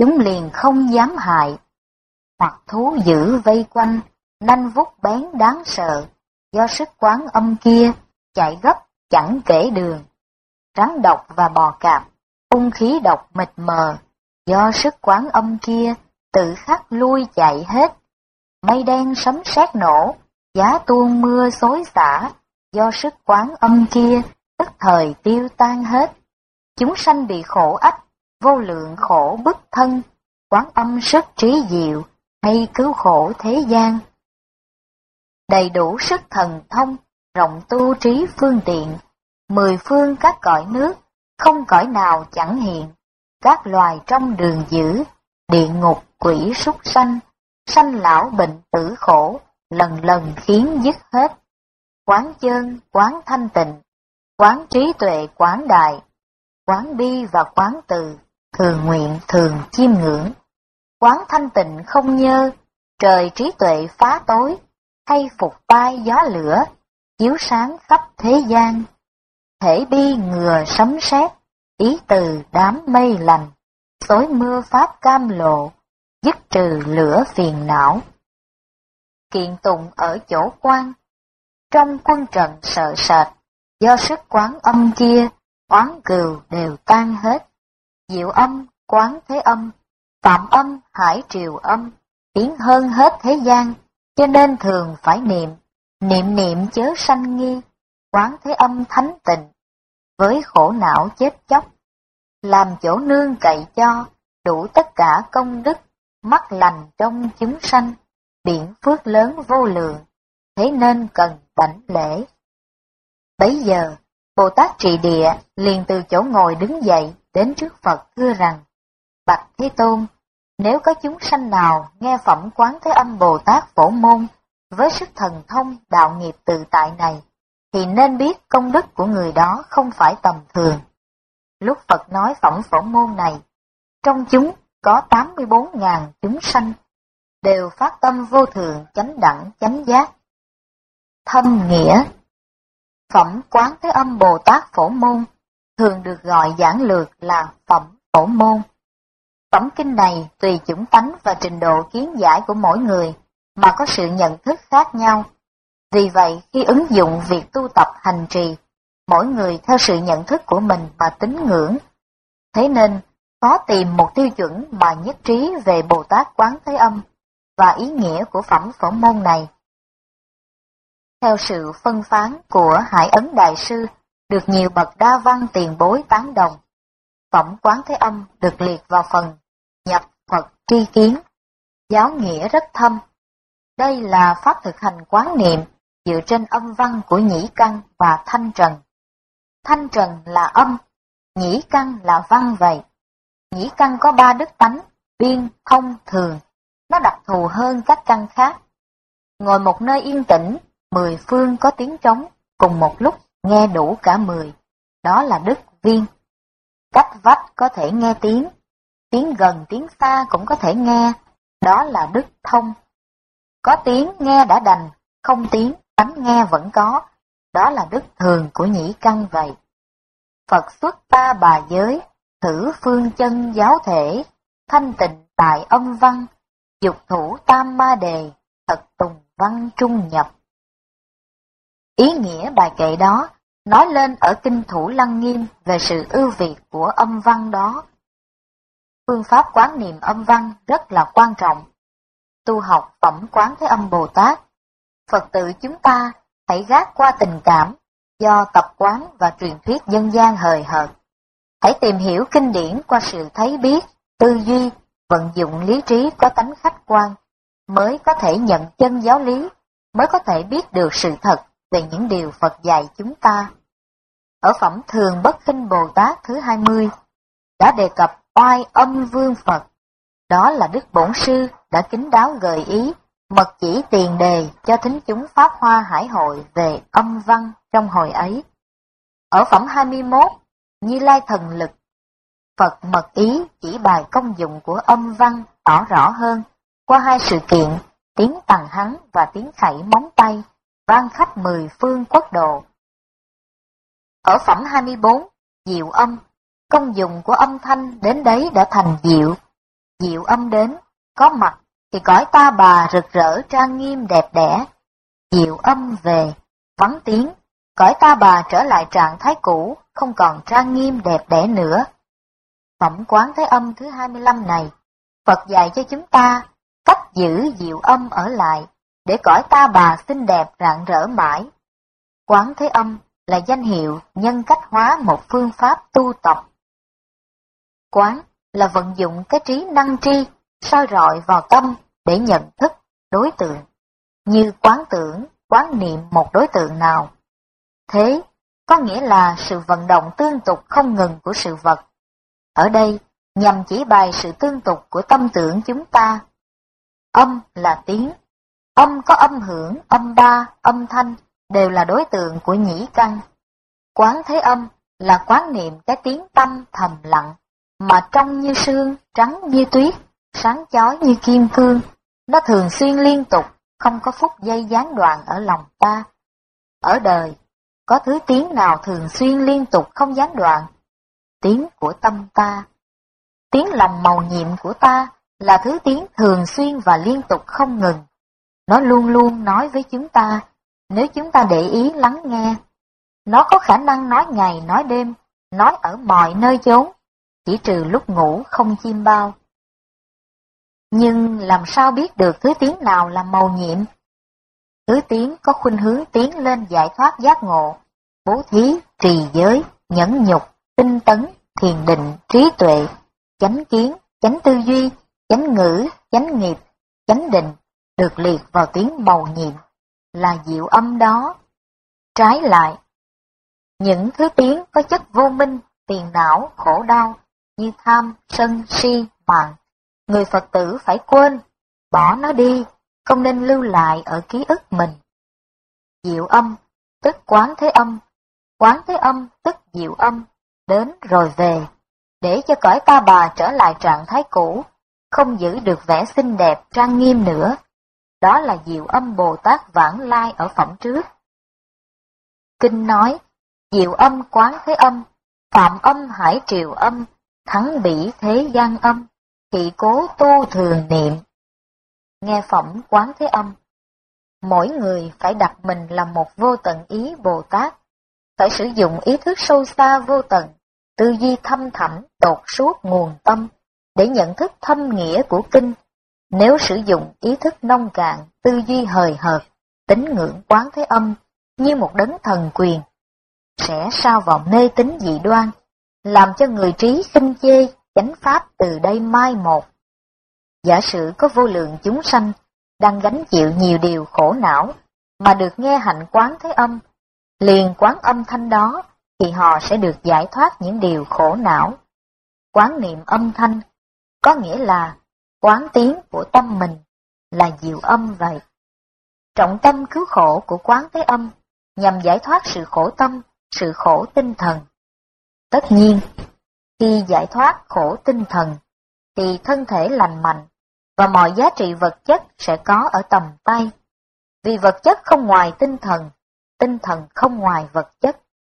chúng liền không dám hại. Hoặc thú dữ vây quanh, nanh vuốt bén đáng sợ, do sức quán âm kia, chạy gấp chẳng kể đường. Rắn độc và bò cạp, hung khí độc mịt mờ, do sức quán âm kia, tự khắc lui chạy hết. Mây đen sấm sét nổ, giá tuôn mưa xối xả, do sức quán âm kia, tức thời tiêu tan hết. Chúng sanh bị khổ ách, vô lượng khổ bức thân, quán âm sức trí diệu, hay cứu khổ thế gian. Đầy đủ sức thần thông, rộng tu trí phương tiện, mười phương các cõi nước, không cõi nào chẳng hiện. Các loài trong đường dữ, địa ngục quỷ súc sanh, sanh lão bệnh tử khổ, lần lần khiến dứt hết. Quán chân, quán thanh tịnh, quán trí tuệ quán đại, quán bi và quán từ, thường nguyện thường chiêm ngưỡng. Quán thanh tịnh không nhơ, trời trí tuệ phá tối, hay phục tai gió lửa, chiếu sáng khắp thế gian. Thể bi ngừa sấm sét, ý từ đám mây lành, xối mưa pháp cam lộ, dứt trừ lửa phiền não. Kiện tụng ở chỗ quan, trong quân trận sợ sệt, do sức quán âm kia, oán cừu đều tan hết. Diệu âm, quán thế âm, phạm âm, hải triều âm, tiến hơn hết thế gian, cho nên thường phải niệm, niệm niệm chớ sanh nghi, quán thế âm thánh tịnh, với khổ não chết chóc, làm chỗ nương cậy cho, đủ tất cả công đức, mắt lành trong chúng sanh, biển phước lớn vô lượng, thế nên cần đảnh lễ. Bấy giờ, Bồ Tát Trị Địa liền từ chỗ ngồi đứng dậy đến trước Phật thưa rằng: Bạch Thế Tôn, nếu có chúng sanh nào nghe phẩm Quán Thế Âm Bồ Tát Phổ Môn với sức thần thông đạo nghiệp tự tại này, thì nên biết công đức của người đó không phải tầm thường. Lúc Phật nói phẩm Phổ Môn này, trong chúng có tám mươi bốn ngàn chúng sanh, đều phát tâm vô thượng chánh đẳng chánh giác. Thâm nghĩa: phẩm Quán Thế Âm Bồ Tát Phổ Môn thường được gọi giản lược là phẩm Phổ Môn. Phẩm kinh này tùy chủng tánh và trình độ kiến giải của mỗi người mà có sự nhận thức khác nhau. Vì vậy, khi ứng dụng việc tu tập hành trì, mỗi người theo sự nhận thức của mình mà tín ngưỡng. Thế nên, khó tìm một tiêu chuẩn mà nhất trí về Bồ Tát Quán Thế Âm và ý nghĩa của phẩm Phổ Môn này. Theo sự phân phán của Hải Ấn Đại Sư, được nhiều bậc đa văn tiền bối tán đồng, phẩm Quán Thế Âm được liệt vào phần nhập Phật tri kiến, giáo nghĩa rất thâm. Đây là pháp thực hành quán niệm dựa trên âm văn của nhĩ căn và thanh trần. Thanh trần là âm, nhĩ căn là văn vậy. Nhĩ căn có ba đức tánh, biên, thông, thường, nó đặc thù hơn các căn khác. Ngồi một nơi yên tĩnh, mười phương có tiếng trống, cùng một lúc nghe đủ cả mười, đó là đức viên. Cách vách có thể nghe tiếng, tiếng gần tiếng xa cũng có thể nghe, đó là đức thông. Có tiếng nghe đã đành, không tiếng tánh nghe vẫn có, đó là đức thường của nhĩ căn vậy. Phật xuất ta bà giới, thử phương chân giáo thể, thanh tịnh tại âm văn, dục thủ tam ma đề, thật tùng văn trung nhập. Ý nghĩa bài kệ đó nói lên ở kinh Thủ Lăng Nghiêm về sự ưu việt của âm văn đó. Phương pháp quán niệm âm văn rất là quan trọng. Tu học phẩm Quán Thế Âm Bồ Tát, Phật tử chúng ta hãy gác qua tình cảm do tập quán và truyền thuyết dân gian hời hợt. Hãy tìm hiểu kinh điển qua sự thấy biết, tư duy, vận dụng lý trí có tánh khách quan, mới có thể nhận chân giáo lý, mới có thể biết được sự thật về những điều Phật dạy chúng ta. Ở phẩm Thường Bất Khinh Bồ Tát thứ hai mươi, đã đề cập oai âm vương Phật. Đó là Đức Bổn Sư đã kín đáo gợi ý, mật chỉ tiền đề cho thính chúng Pháp Hoa Hải Hội về âm văn trong hồi ấy. Ở phẩm hai mươi mốt, Như Lai Thần Lực, Phật mật ý chỉ bài công dụng của âm văn tỏ rõ hơn qua hai sự kiện, tiếng tằng hắng và tiếng khẩy móng tay, vang khắp mười phương quốc độ. Ở phẩm hai mươi bốn, Diệu âm, công dụng của âm thanh đến đấy đã thành diệu. Diệu Âm đến, có mặt thì cõi ta bà rực rỡ trang nghiêm đẹp đẽ. Diệu Âm về, vắng tiếng, cõi ta bà trở lại trạng thái cũ, không còn trang nghiêm đẹp đẽ nữa. Phẩm Quán Thế Âm thứ hai mươi lăm này, Phật dạy cho chúng ta cách giữ Diệu Âm ở lại, để cõi ta bà xinh đẹp rạng rỡ mãi. Quán Thế Âm là danh hiệu nhân cách hóa một phương pháp tu tập. Quán là vận dụng cái trí năng tri, soi rọi vào tâm để nhận thức đối tượng, như quán tưởng, quán niệm một đối tượng nào. Thế có nghĩa là sự vận động tương tục không ngừng của sự vật. Ở đây nhằm chỉ bày sự tương tục của tâm tưởng chúng ta. Âm là tiếng, âm có âm hưởng, âm ba, âm thanh đều là đối tượng của nhĩ căn. Quán Thế Âm là quán niệm cái tiếng tâm thầm lặng, mà trong như sương, trắng như tuyết, sáng chói như kim cương, nó thường xuyên liên tục, không có phút giây gián đoạn ở lòng ta. Ở đời, có thứ tiếng nào thường xuyên liên tục không gián đoạn? Tiếng của tâm ta. Tiếng lòng mầu nhiệm của ta là thứ tiếng thường xuyên và liên tục không ngừng. Nó luôn luôn nói với chúng ta, nếu chúng ta để ý lắng nghe. Nó có khả năng nói ngày nói đêm, nói ở mọi nơi chốn, chỉ trừ lúc ngủ không chim bao. Nhưng làm sao biết được thứ tiếng nào là mầu nhiệm? Thứ tiếng có khuynh hướng tiến lên giải thoát giác ngộ, bố thí, trì giới, nhẫn nhục, tinh tấn, thiền định, trí tuệ, chánh kiến, chánh tư duy, chánh ngữ, chánh nghiệp, chánh định, được liệt vào tiếng mầu nhiệm, là Diệu Âm đó. Trái lại, những thứ tiếng có chất vô minh, phiền não, khổ đau, như tham, sân, si, mạng, người Phật tử phải quên, bỏ nó đi, không nên lưu lại ở ký ức mình. Diệu Âm, tức Quán Thế Âm, Quán Thế Âm, tức Diệu Âm, đến rồi về, để cho cõi ta bà trở lại trạng thái cũ, không giữ được vẻ xinh đẹp trang nghiêm nữa. Đó là Diệu Âm Bồ Tát Vãng Lai ở phẩm trước. Kinh nói, Diệu Âm Quán Thế Âm, phạm âm hải triều âm, thắng bỉ thế gian âm, thị cố tu thường niệm. Nghe phẩm Quán Thế Âm, mỗi người phải đặt mình là một vô tận ý Bồ Tát, phải sử dụng ý thức sâu xa vô tận, tư duy thâm thẳm, tột suốt nguồn tâm, để nhận thức thâm nghĩa của kinh. Nếu sử dụng ý thức nông cạn, tư duy hời hợt, tín ngưỡng Quán Thế Âm như một đấng thần quyền, sẽ sao vào mê tín dị đoan, làm cho người trí khinh chê, chánh pháp từ đây mai một. Giả sử có vô lượng chúng sanh đang gánh chịu nhiều điều khổ não, mà được nghe hạnh Quán Thế Âm, liền quán âm thanh đó, thì họ sẽ được giải thoát những điều khổ não. Quán niệm âm thanh có nghĩa là quán tiếng của tâm mình, là Diệu Âm vậy. Trọng tâm cứu khổ của Quán Thế Âm nhằm giải thoát sự khổ tâm, sự khổ tinh thần. Tất nhiên, khi giải thoát khổ tinh thần, thì thân thể lành mạnh, và mọi giá trị vật chất sẽ có ở tầm tay. Vì vật chất không ngoài tinh thần, tinh thần không ngoài vật chất.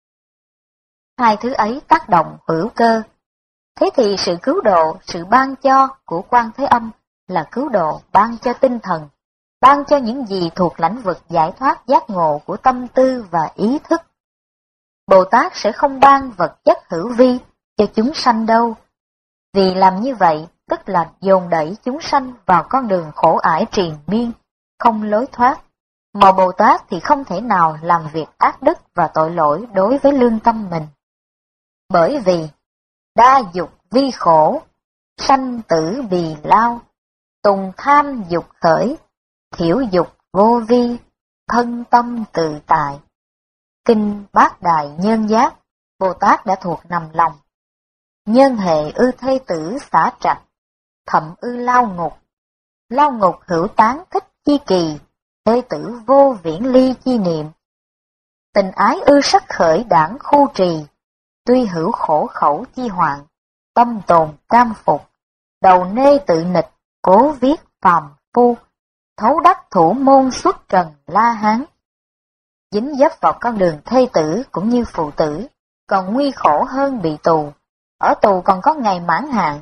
Hai thứ ấy tác động hữu cơ. Thế thì sự cứu độ, sự ban cho của Quán Thế Âm là cứu độ ban cho tinh thần, ban cho những gì thuộc lãnh vực giải thoát giác ngộ của tâm tư và ý thức. Bồ Tát sẽ không ban vật chất hữu vi cho chúng sanh đâu, vì làm như vậy tức là dồn đẩy chúng sanh vào con đường khổ ải triền miên, không lối thoát, mà Bồ Tát thì không thể nào làm việc ác đức và tội lỗi đối với lương tâm mình. Bởi vì đa dục vi khổ, sanh tử bì lao, tùng tham dục khởi, thiểu dục vô vi, thân tâm tự tại. Kinh Bát Đại Nhân Giác, Bồ Tát đã thuộc nằm lòng. Nhân hệ ư thê tử xả trạch, thậm ư lao ngục, lao ngục hữu tán thích chi kỳ, thê tử vô viễn ly chi niệm. Tình ái ư sắc khởi đảng khu trì, tuy hữu khổ khẩu chi hoạn, tâm tồn cam phục, đầu nê tự nịch, cố viết phàm phu, thấu đắc thủ môn xuất trần la hán. Dính dấp vào con đường thê tử cũng như phụ tử, còn nguy khổ hơn bị tù. Ở tù còn có ngày mãn hạn,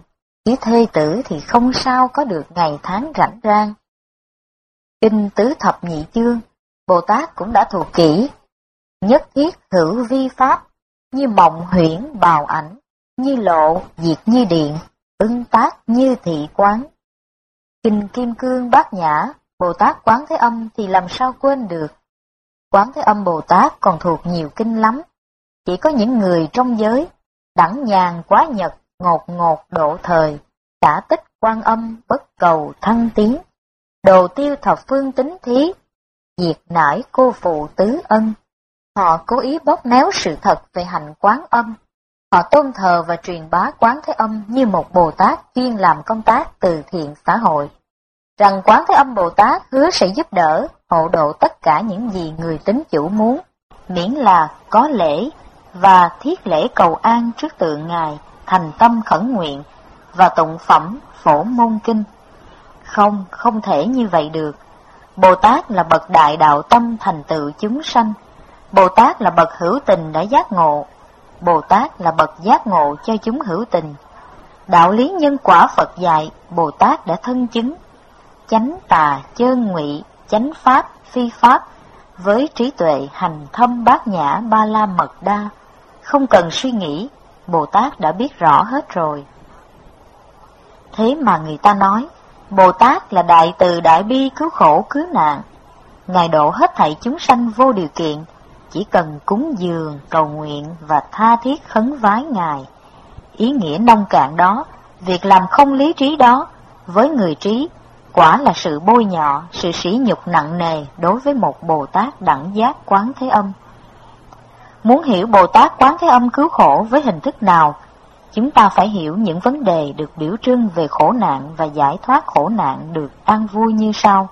chứ thê tử thì không sao có được ngày tháng rảnh rang. Kinh Tứ Thập Nhị Chương, Bồ Tát cũng đã thuộc kỹ, nhất thiết hữu vi pháp, như mộng huyễn bào ảnh, như lộ diệt như điện, ưng tác như thị quán. Kinh Kim Cương Bát Nhã, Bồ Tát Quán Thế Âm thì làm sao quên được. Quán Thế Âm Bồ Tát còn thuộc nhiều kinh lắm, chỉ có những người trong giới, đẳng nhàn quá nhật, ngột ngột độ thời, cả tích Quan Âm bất cầu thăng tiến, đồ tiêu thập phương tính thí, diệt nải cô phụ tứ ân. Họ cố ý bóp méo sự thật về hành Quán Âm. Họ tôn thờ và truyền bá Quán Thế Âm như một Bồ Tát chuyên làm công tác từ thiện xã hội, rằng Quán Thế Âm Bồ Tát hứa sẽ giúp đỡ, hộ độ tất cả những gì người tín chủ muốn, miễn là có lễ và thiết lễ cầu an trước tượng Ngài, thành tâm khẩn nguyện và tụng phẩm Phổ Môn Kinh. Không, không thể như vậy được. Bồ Tát là bậc đại đạo tâm thành tựu chúng sanh. Bồ Tát là bậc hữu tình đã giác ngộ. Bồ Tát là bậc giác ngộ cho chúng hữu tình. Đạo lý nhân quả Phật dạy, Bồ Tát đã thân chứng. Chánh tà, chơn ngụy, chánh pháp, phi pháp, với trí tuệ hành thâm bát nhã ba la mật đa, không cần suy nghĩ, Bồ Tát đã biết rõ hết rồi. Thế mà người ta nói, Bồ Tát là đại từ đại bi cứu khổ cứu nạn. Ngài độ hết thảy chúng sanh vô điều kiện, chỉ cần cúng dường, cầu nguyện và tha thiết khấn vái Ngài. Ý nghĩa nông cạn đó, việc làm không lý trí đó, với người trí, quả là sự bôi nhọ, sự sỉ nhục nặng nề đối với một Bồ Tát đẳng giác Quán Thế Âm. Muốn hiểu Bồ Tát Quán Thế Âm cứu khổ với hình thức nào, chúng ta phải hiểu những vấn đề được biểu trưng về khổ nạn và giải thoát khổ nạn được an vui như sau.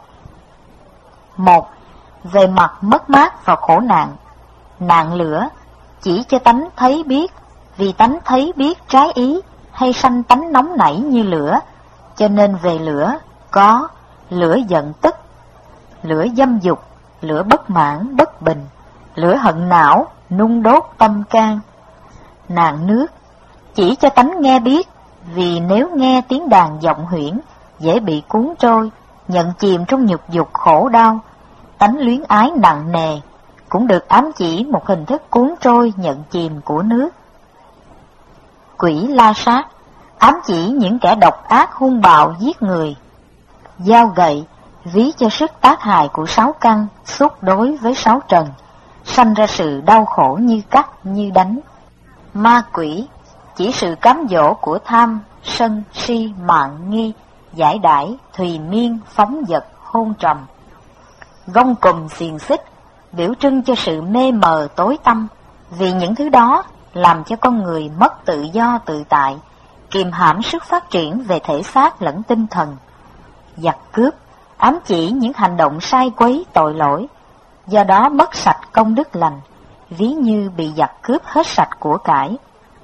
Một, về mặt mất mát và khổ nạn. Nạn lửa chỉ cho tánh thấy biết, vì tánh thấy biết trái ý hay sanh tánh nóng nảy như lửa, cho nên về lửa có lửa giận tức, lửa dâm dục, lửa bất mãn bất bình, lửa hận não nung đốt tâm can. Nạn nước chỉ cho tánh nghe biết, vì nếu nghe tiếng đàn giọng huyễn dễ bị cuốn trôi, nhận chìm trong nhục dục khổ đau. Tánh luyến ái nặng nề cũng được ám chỉ một hình thức cuốn trôi nhận chìm của nước. Quỷ la sát ám chỉ những kẻ độc ác hung bạo giết người. Dao gậy ví cho sức tác hại của sáu căn xúc đối với sáu trần, sanh ra sự đau khổ như cắt như đánh. Ma quỷ chỉ sự cám dỗ của tham, sân, si, mạn, nghi, giải đãi, thùy miên, phóng dật, hôn trầm. Gông cùm xiềng xích biểu trưng cho sự mê mờ tối tăm, vì những thứ đó làm cho con người mất tự do tự tại, kìm hãm sức phát triển về thể xác lẫn tinh thần. Giặc cướp ám chỉ những hành động sai quấy tội lỗi, do đó mất sạch công đức lành, ví như bị giặc cướp hết sạch của cải.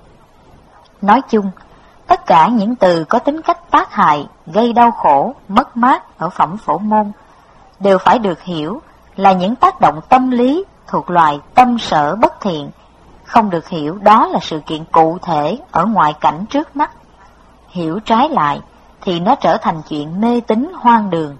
Nói chung, tất cả những từ có tính cách tác hại, gây đau khổ, mất mát ở phẩm Phổ Môn đều phải được hiểu là những tác động tâm lý thuộc loại tâm sở bất thiện, không được hiểu đó là sự kiện cụ thể ở ngoại cảnh trước mắt. Hiểu trái lại thì nó trở thành chuyện mê tín hoang đường.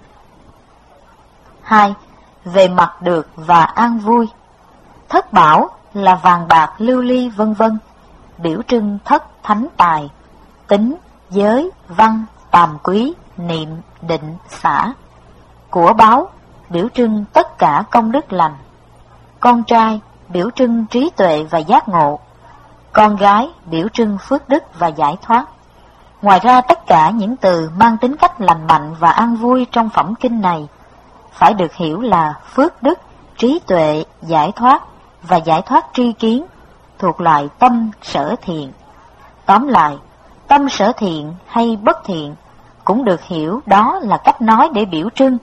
Hai, về mặt được và an vui. Thất bảo là vàng bạc lưu ly vân vân, biểu trưng thất thánh tài, tính, giới, văn, tàm quý, niệm, định, xả. Của báu biểu trưng tất cả công đức lành. Con trai biểu trưng trí tuệ và giác ngộ. Con gái biểu trưng phước đức và giải thoát. Ngoài ra tất cả những từ mang tính cách lành mạnh và an vui trong phẩm kinh này phải được hiểu là phước đức, trí tuệ, giải thoát và giải thoát tri kiến, thuộc loại tâm sở thiện. Tóm lại, tâm sở thiện hay bất thiện cũng được hiểu đó là cách nói để biểu trưng.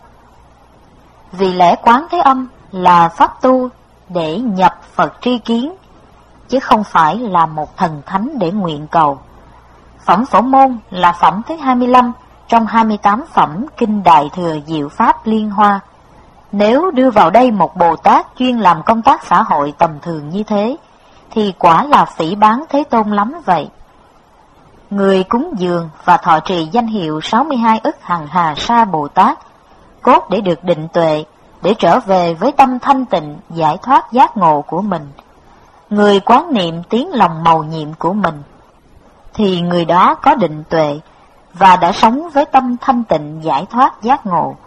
Vì lẽ Quán Thế Âm là pháp tu để nhập Phật tri kiến, chứ không phải là một thần thánh để nguyện cầu. Phẩm Phổ Môn là phẩm thứ hai mươi lăm trong hai mươi tám phẩm Kinh Đại Thừa Diệu Pháp Liên Hoa. Nếu đưa vào đây một Bồ Tát chuyên làm công tác xã hội tầm thường như thế, thì quả là phỉ báng Thế Tôn lắm vậy. Người cúng dường và thọ trì danh hiệu sáu mươi hai ức hằng hà sa Bồ Tát, cốt để được định tuệ, để trở về với tâm thanh tịnh, giải thoát giác ngộ của mình. Người quán niệm tiếng lòng mầu nhiệm của mình, thì người đó có định tuệ, và đã sống với tâm thanh tịnh giải thoát giác ngộ.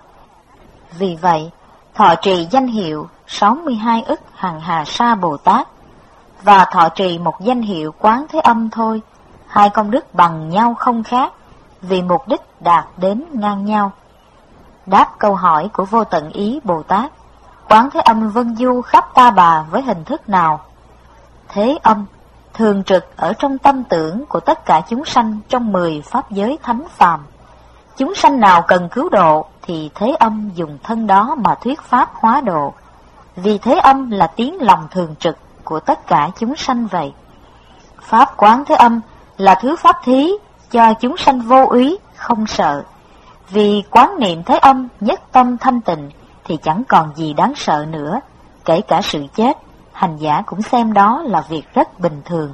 Vì vậy, thọ trì danh hiệu sáu mươi hai ức hằng hà sa Bồ Tát, và thọ trì một danh hiệu Quán Thế Âm thôi, hai công đức bằng nhau không khác, vì mục đích đạt đến ngang nhau. Đáp câu hỏi của Vô Tận Ý Bồ Tát, Quán Thế Âm vân du khắp Ta Bà với hình thức nào? Thế Âm thường trực ở trong tâm tưởng của tất cả chúng sanh trong mười pháp giới thánh phàm. Chúng sanh nào cần cứu độ thì Thế Âm dùng thân đó mà thuyết pháp hóa độ, vì Thế Âm là tiếng lòng thường trực của tất cả chúng sanh vậy. Pháp Quán Thế Âm là thứ pháp thí cho chúng sanh vô úy, không sợ. Vì quán niệm Thế Âm nhất tâm thanh tịnh thì chẳng còn gì đáng sợ nữa, kể cả sự chết, hành giả cũng xem đó là việc rất bình thường.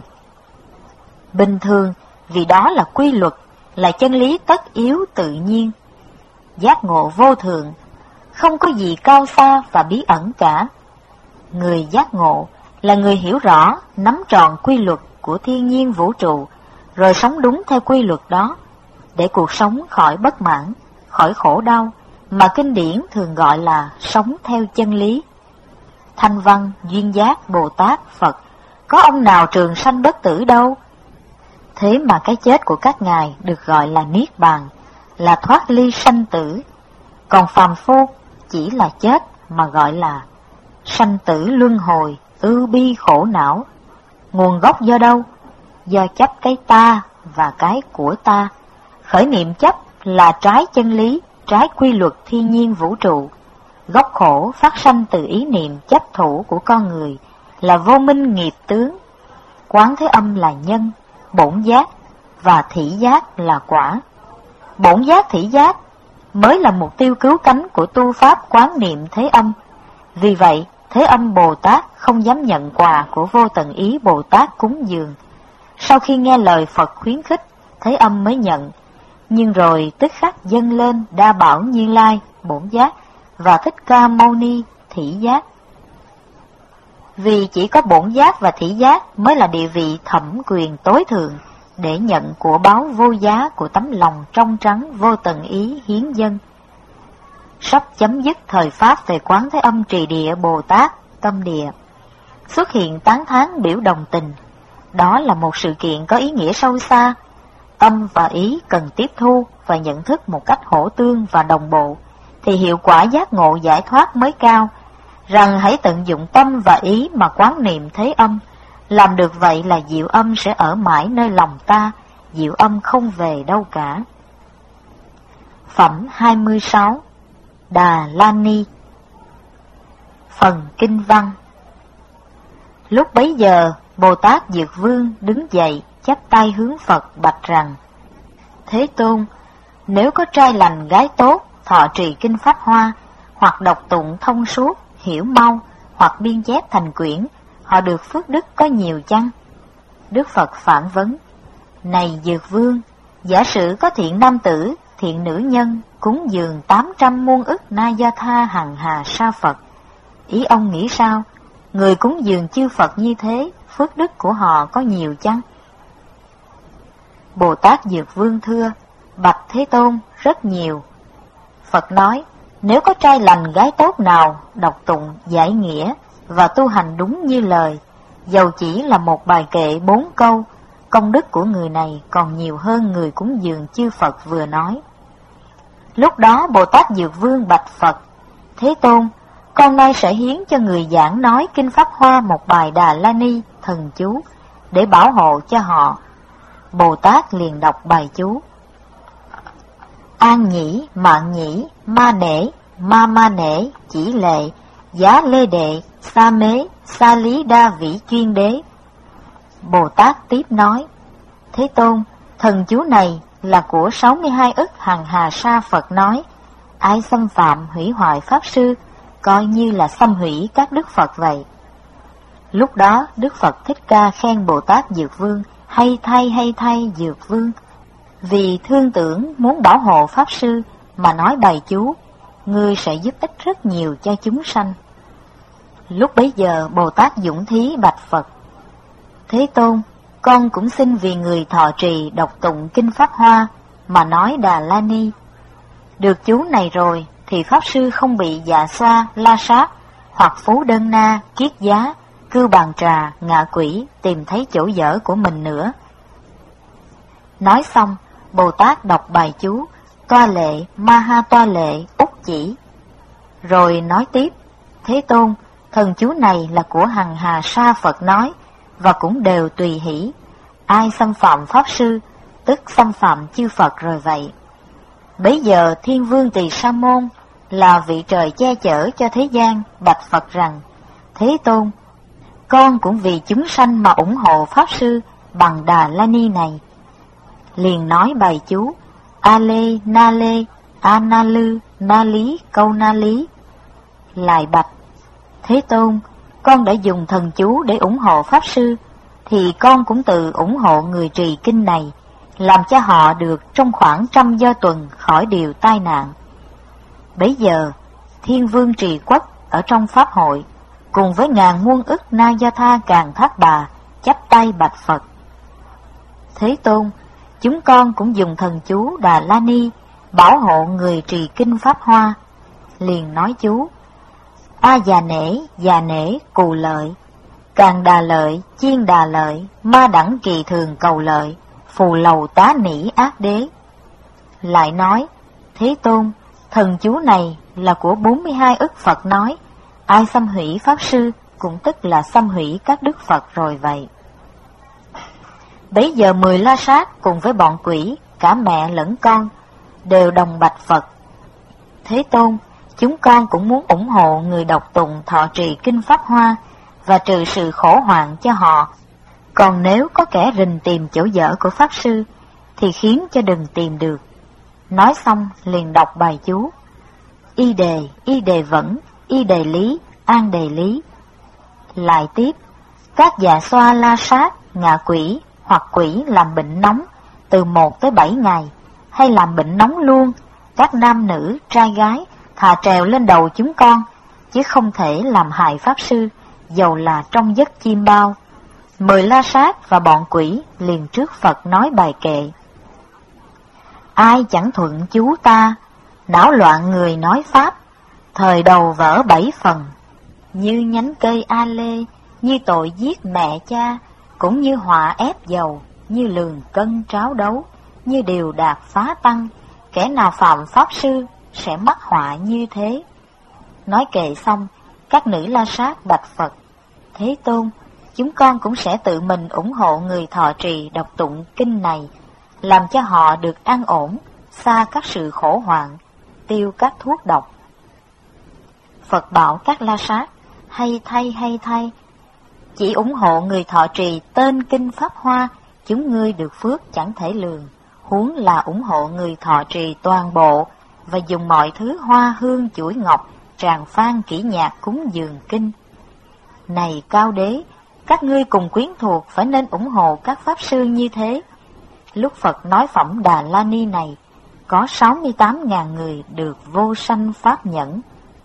Bình thường vì đó là quy luật, là chân lý tất yếu tự nhiên. Giác ngộ vô thường, không có gì cao xa và bí ẩn cả. Người giác ngộ là người hiểu rõ, nắm trọn quy luật của thiên nhiên vũ trụ, rồi sống đúng theo quy luật đó, để cuộc sống khỏi bất mãn, khỏi khổ đau, mà kinh điển thường gọi là sống theo chân lý. Thanh Văn, Duyên Giác, Bồ Tát, Phật, có ông nào trường sanh bất tử đâu. Thế mà cái chết của các ngài được gọi là Niết Bàn, là thoát ly sanh tử. Còn phàm phu chỉ là chết mà gọi là sanh tử luân hồi, ưu bi khổ não. Nguồn gốc do đâu? Do chấp cái ta và cái của ta. Khởi niệm chấp là trái chân lý, trái quy luật thiên nhiên vũ trụ. Gốc khổ phát sanh từ ý niệm chấp thủ của con người, là vô minh nghiệp tướng. Quán Thế Âm là nhân, bổn giác, và thị giác là quả. Bổn giác thị giác mới là mục tiêu cứu cánh của tu pháp quán niệm Thế Âm. Vì vậy, Thế Âm Bồ Tát không dám nhận quà của Vô Tận Ý Bồ Tát cúng dường. Sau khi nghe lời Phật khuyến khích, Thế Âm mới nhận, nhưng rồi tức khắc dâng lên Đa Bảo Như Lai bổn giác và Thích Ca Mâu Ni thị giác. Vì chỉ có bổn giác và thị giác mới là địa vị thẩm quyền tối thượng để nhận của báo vô giá của tấm lòng trong trắng Vô Tận Ý hiến dân. Sắp chấm dứt thời pháp về Quán Thế Âm trì địa Bồ Tát tâm địa, xuất hiện tán thán biểu đồng tình. Đó là một sự kiện có ý nghĩa sâu xa. Tâm và ý cần tiếp thu và nhận thức một cách hỗ tương và đồng bộ, thì hiệu quả giác ngộ giải thoát mới cao. Rằng hãy tận dụng tâm và ý mà quán niệm Thế Âm. Làm được vậy là diệu âm sẽ ở mãi nơi lòng ta, diệu âm không về đâu cả. Phẩm hai mươi sáu, Đà La Ni. Phần Kinh Văn. Lúc bấy giờ, Bồ Tát Dược Vương đứng dậy, chắp tay hướng Phật bạch rằng: Thế Tôn, nếu có trai lành gái tốt, thọ trì kinh Pháp Hoa, hoặc đọc tụng thông suốt, hiểu mau, hoặc biên chép thành quyển, họ được phước đức có nhiều chăng? Đức Phật phản vấn: Này Dược Vương, giả sử có thiện nam tử, thiện nữ nhân, cúng dường tám trăm muôn ức na do tha hằng hà sa Phật. Ý ông nghĩ sao? Người cúng dường chư Phật như thế, phước đức của họ có nhiều chăng? Bồ Tát Dược Vương thưa: Bạch Thế Tôn, rất nhiều. Phật nói: Nếu có trai lành gái tốt nào đọc tụng giải nghĩa và tu hành đúng như lời, dầu chỉ là một bài kệ bốn câu, công đức của người này còn nhiều hơn người cúng dường chư Phật vừa nói. Lúc đó Bồ Tát Dược Vương bạch Phật: Thế Tôn, con nay sẽ hiến cho người giảng nói kinh Pháp Hoa một bài Đà La Ni thần chú để bảo hộ cho họ. Bồ Tát liền đọc bài chú: An nhĩ, mạng nhĩ, ma nể, ma ma nể, chỉ lệ, giá lê đệ, sa mế, sa lý đa vĩ chuyên đế. Bồ Tát tiếp nói: Thế Tôn, thần chú này là của sáu mươi hai ức hằng hà sa Phật nói. Ai xâm phạm hủy hoại Pháp Sư, coi như là xâm hủy các Đức Phật vậy. Lúc đó Đức Phật Thích Ca khen Bồ Tát Dược Vương Hay thay hay thay Dược Vương, vì thương tưởng muốn bảo hộ Pháp Sư mà nói bài chú, ngươi sẽ giúp ích rất nhiều cho chúng sanh. Lúc bấy giờ Bồ Tát Dũng Thí bạch Phật: Thế Tôn, con cũng xin vì người thọ trì đọc tụng Kinh Pháp Hoa mà nói Đà La Ni. Được chú này rồi thì Pháp Sư không bị dạ xoa, la sát hoặc phú đơn na, kiết giá, cưu bàn trà, ngạ quỷ tìm thấy chỗ dở của mình nữa. Nói xong, Bồ Tát đọc bài chú Toa Lệ Ma Ha Toa Lệ Úc Chỉ, rồi nói tiếp: Thế Tôn, thần chú này là của hằng hà sa Phật nói, và cũng đều tùy hỷ. Ai xâm phạm Pháp Sư, tức xâm phạm chư Phật rồi vậy. Bấy giờ Thiên Vương Tỳ Sa Môn là vị trời che chở cho thế gian bạch Phật rằng: Thế Tôn, con cũng vì chúng sanh mà ủng hộ Pháp Sư bằng Đà La Ni này. Liền nói bài chú A Lê Na Lê A Na Lư Na Lý Câu Na Lý. Lại bạch: Thế Tôn, con đã dùng thần chú để ủng hộ Pháp Sư, thì con cũng tự ủng hộ người trì kinh này, làm cho họ được trong khoảng trăm do tuần khỏi điều tai nạn. Bấy giờ Thiên Vương Trì Quốc ở trong Pháp hội cùng với ngàn muôn ức Na Do Tha Càn Thác Bà chắp tay bạch Phật: Thế Tôn, chúng con cũng dùng thần chú Đà La Ni bảo hộ người trì kinh Pháp Hoa. Liền nói chú A Già Nể Già Nể Cù Lợi, Càng Đà Lợi Chiên Đà Lợi, Ma Đẳng Kỳ Thường Cầu Lợi, Phù Lầu Tá Nỉ Ác Đế. Lại nói: Thế Tôn, thần chú này là của bốn mươi hai ức Phật nói, ai xâm hủy Pháp Sư cũng tức là xâm hủy các đức Phật rồi vậy. Bấy giờ mười la sát cùng với bọn quỷ, cả mẹ lẫn con, đều đồng bạch Phật: Thế Tôn, chúng con cũng muốn ủng hộ người đọc tụng thọ trì kinh Pháp Hoa và trừ sự khổ hoạn cho họ. Còn nếu có kẻ rình tìm chỗ dở của Pháp Sư thì khiến cho đừng tìm được. Nói xong liền đọc bài chú Y Đề Y Đề Vẫn Y Đề Lý An Đề Lý. Lại tiếp: Các dạ xoa la sát, ngạ quỷ hoặc quỷ làm bệnh nóng từ một tới bảy ngày, hay làm bệnh nóng luôn, các nam nữ, trai gái thà trèo lên đầu chúng con, chứ không thể làm hại Pháp Sư, dầu là trong giấc chim bao. Mười la sát và bọn quỷ liền trước Phật nói bài kệ: Ai chẳng thuận chú ta, não loạn người nói Pháp, thời đầu vỡ bảy phần. Như nhánh cây A Lê, như tội giết mẹ cha, cũng như họa ép dầu, như lường cân tráo đấu, như điều đạt phá tăng. Kẻ nào phạm Pháp Sư sẽ mắc họa như thế. Nói kệ xong, các nữ la sát bạch Phật: Thế Tôn, chúng con cũng sẽ tự mình ủng hộ người thọ trì đọc tụng kinh này, làm cho họ được an ổn, xa các sự khổ hoạn, tiêu các thuốc độc. Phật bảo các la sát: Hay thay hay thay, chỉ ủng hộ người thọ trì tên kinh Pháp Hoa, chúng ngươi được phước chẳng thể lường, huống là ủng hộ người thọ trì toàn bộ và dùng mọi thứ hoa hương chuỗi ngọc tràng phan kỹ nhạc cúng dường kinh. Này Cao Đế, các ngươi cùng quyến thuộc phải nên ủng hộ các Pháp Sư như thế. Lúc Phật nói phẩm Đà La Ni này, có sáu mươi tám ngàn người được vô sanh pháp nhẫn.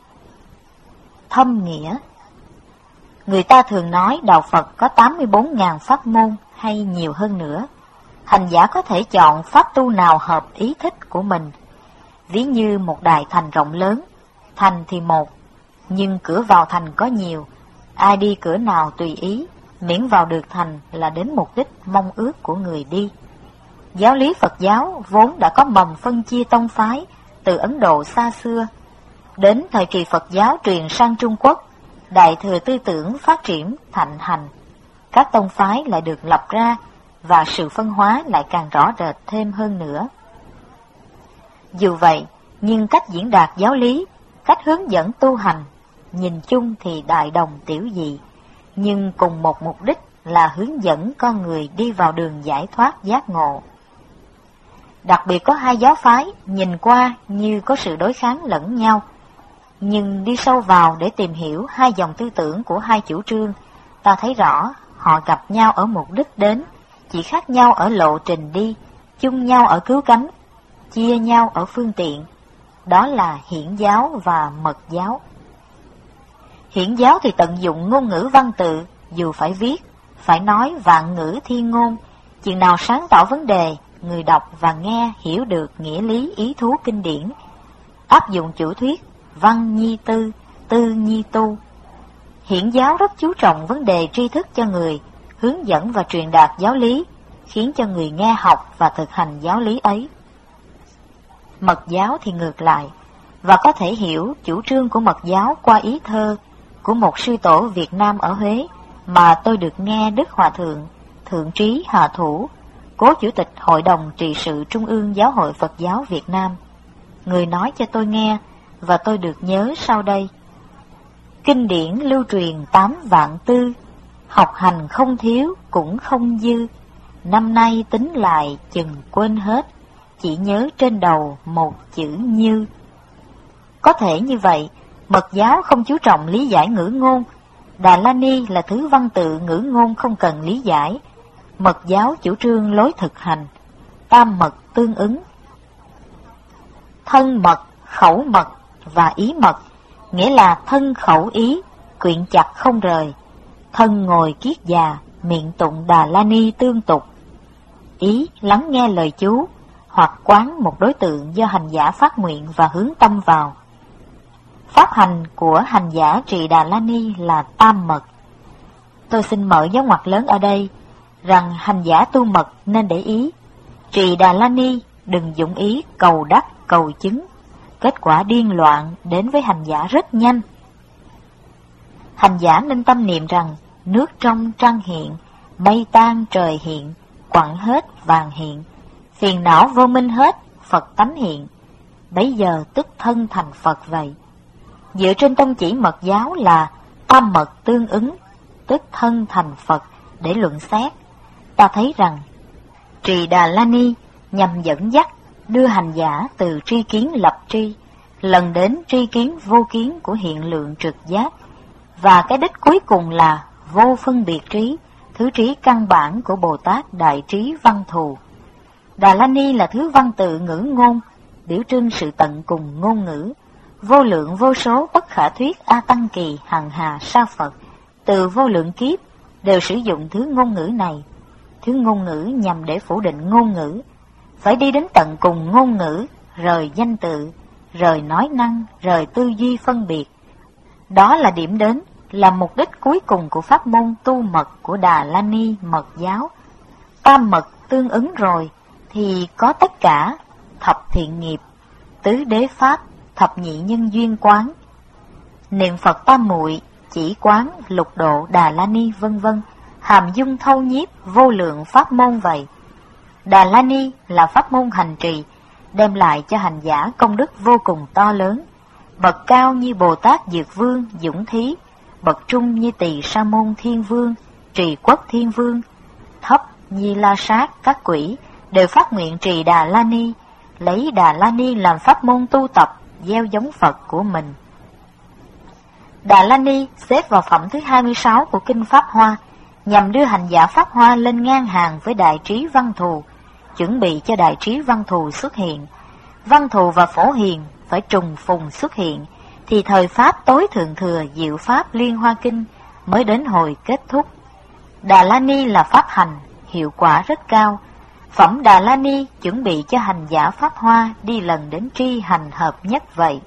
Thâm nghĩa. Người ta thường nói đạo Phật có tám mươi bốn ngàn pháp môn hay nhiều hơn nữa. Hành giả có thể chọn pháp tu nào hợp ý thích của mình. Ví như một đại thành rộng lớn, thành thì một, nhưng cửa vào thành có nhiều, ai đi cửa nào tùy ý, miễn vào được thành là đến mục đích mong ước của người đi. Giáo lý Phật giáo vốn đã có mầm phân chia tông phái từ Ấn Độ xa xưa. Đến thời kỳ Phật giáo truyền sang Trung Quốc, đại thừa tư tưởng phát triển thịnh hành, các tông phái lại được lập ra và sự phân hóa lại càng rõ rệt thêm hơn nữa. Dù vậy, nhưng cách diễn đạt giáo lý, cách hướng dẫn tu hành, nhìn chung thì đại đồng tiểu dị, nhưng cùng một mục đích là hướng dẫn con người đi vào đường giải thoát giác ngộ. Đặc biệt có hai giáo phái nhìn qua như có sự đối kháng lẫn nhau, nhưng đi sâu vào để tìm hiểu hai dòng tư tưởng của hai chủ trương, ta thấy rõ họ gặp nhau ở mục đích đến, chỉ khác nhau ở lộ trình đi, chung nhau ở cứu cánh, chia nhau ở phương tiện. Đó là hiển giáo và mật giáo. Hiển giáo thì tận dụng ngôn ngữ văn tự, dù phải viết, phải nói vạn ngữ thiên ngôn, chừng nào sáng tỏ vấn đề, người đọc và nghe hiểu được nghĩa lý ý thú kinh điển. Áp dụng chủ thuyết, văn nhi tư, tư nhi tu. Hiển giáo rất chú trọng vấn đề tri thức cho người, hướng dẫn và truyền đạt giáo lý, khiến cho người nghe học và thực hành giáo lý ấy. Mật giáo thì ngược lại, và có thể hiểu chủ trương của mật giáo qua ý thơ của một sư tổ Việt Nam ở Huế mà tôi được nghe Đức Hòa Thượng, Thượng Trí Hà Thủ, Cố Chủ tịch Hội đồng Trị sự Trung ương Giáo hội Phật giáo Việt Nam. Người nói cho tôi nghe, và tôi được nhớ sau đây. Kinh điển lưu truyền tám vạn tư, học hành không thiếu cũng không dư. Năm nay tính lại chừng quên hết, chỉ nhớ trên đầu một chữ như. Có thể như vậy, mật giáo không chú trọng lý giải ngữ ngôn. Đà La Ni là thứ văn tự ngữ ngôn không cần lý giải. Mật giáo chủ trương lối thực hành, tam mật tương ứng. Thân mật, khẩu mật và ý mật, nghĩa là thân khẩu ý, quyện chặt không rời. Thân ngồi kiết già, miệng tụng Đà La Ni tương tục. Ý lắng nghe lời chú, hoặc quán một đối tượng do hành giả phát nguyện và hướng tâm vào. Pháp hành của hành giả trì Đà La Ni là tam mật. Tôi xin mở dấu ngoặc lớn ở đây, rằng hành giả tu mật nên để ý. Trì Đà La Ni đừng dụng ý cầu đắc cầu chứng, kết quả điên loạn đến với hành giả rất nhanh. Hành giả nên tâm niệm rằng nước trong trăng hiện, mây tan trời hiện, quặng hết vàng hiện, phiền não vô minh hết, Phật tánh hiện. Bấy giờ tức thân thành Phật vậy. Dựa trên tông chỉ mật giáo là tam mật tương ứng, tức thân thành Phật, để luận xét, ta thấy rằng trì Đà La Ni nhằm dẫn dắt, đưa hành giả từ tri kiến lập tri, lần đến tri kiến vô kiến của hiện lượng trực giác, và cái đích cuối cùng là vô phân biệt trí, thứ trí căn bản của Bồ Tát Đại Trí Văn Thù. Đà La Ni là thứ văn tự ngữ ngôn, biểu trưng sự tận cùng ngôn ngữ. Vô lượng vô số bất khả thuyết A Tăng Kỳ hằng hà sa Phật, từ vô lượng kiếp đều sử dụng thứ ngôn ngữ này. Thứ ngôn ngữ nhằm để phủ định ngôn ngữ, phải đi đến tận cùng ngôn ngữ, rời danh tự, rời nói năng, rời tư duy phân biệt. Đó là điểm đến, là mục đích cuối cùng của pháp môn tu mật của Đà La Ni mật giáo. Tam mật tương ứng rồi, thì có tất cả thập thiện nghiệp, tứ đế pháp, thập nhị nhân duyên quán, niệm Phật tam muội, chỉ quán, lục độ, Đà La Ni vân vân, hàm dung thâu nhiếp vô lượng pháp môn vậy. Đà La Ni là pháp môn hành trì, đem lại cho hành giả công đức vô cùng to lớn. Bậc cao như Bồ Tát Dược Vương, Dũng Thí, bậc trung như Tỳ Sa Môn Thiên Vương, Trì Quốc Thiên Vương, thấp như La Sát các quỷ, đều phát nguyện trì Đà La Ni, lấy Đà La Ni làm pháp môn tu tập, gieo giống Phật của mình. Đà La Ni xếp vào phẩm thứ hai mươi sáu của Kinh Pháp Hoa, nhằm đưa hành giả Pháp Hoa lên ngang hàng với Đại Trí Văn Thù, chuẩn bị cho Đại Trí Văn Thù xuất hiện. Văn Thù và Phổ Hiền phải trùng phùng xuất hiện, thì thời Pháp tối thượng thừa Diệu Pháp Liên Hoa Kinh mới đến hồi kết thúc. Đà La Ni là pháp hành, hiệu quả rất cao. Phẩm Đà La Ni chuẩn bị cho hành giả Pháp Hoa đi lần đến tri hành hợp nhất vậy.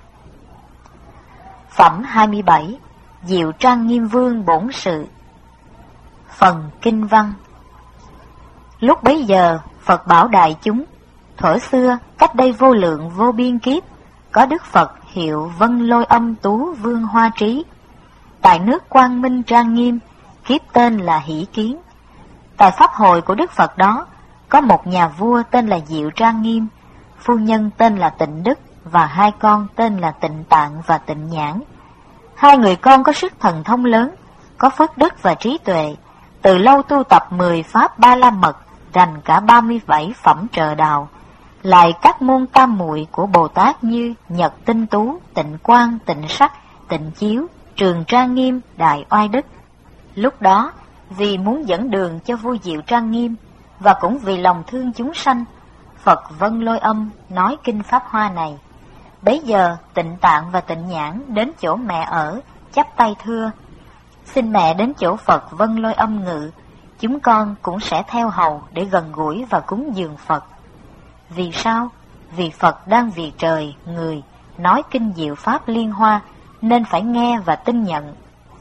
Phẩm hai mươi bảy, Diệu Trang Nghiêm Vương Bổn Sự. Phần Kinh Văn. Lúc bấy giờ, Phật bảo đại chúng, thuở xưa, cách đây vô lượng vô biên kiếp, có Đức Phật hiệu Vân Lôi Âm Tú Vương Hoa Trí. Tại nước Quang Minh trang nghiêm, kiếp tên là Hỷ Kiến. Tại pháp hội của Đức Phật đó, có một nhà vua tên là Diệu Trang Nghiêm, phu nhân tên là Tịnh Đức và hai con tên là Tịnh Tạng và Tịnh Nhãn. Hai người con có sức thần thông lớn, có phước đức và trí tuệ, từ lâu tu tập mười pháp ba la mật, rành cả ba mươi bảy phẩm trợ đạo, lại các môn tam muội của Bồ Tát như Nhật Tinh Tú, Tịnh Quang, Tịnh Sắc, Tịnh Chiếu, Trường Trang Nghiêm, Đại Oai Đức. Lúc đó, Vì muốn dẫn đường cho vua Diệu Trang Nghiêm, và cũng vì lòng thương chúng sanh, Phật Vân Lôi Âm nói kinh Pháp Hoa này. Bấy giờ Tịnh Tạng và Tịnh Nhãn đến chỗ mẹ ở, chắp tay thưa: xin mẹ đến chỗ Phật Vân Lôi Âm ngự, chúng con cũng sẽ theo hầu để gần gũi và cúng dường Phật. Vì sao? Vì Phật đang vì trời, người, nói kinh diệu Pháp liên hoa, nên phải nghe và tin nhận.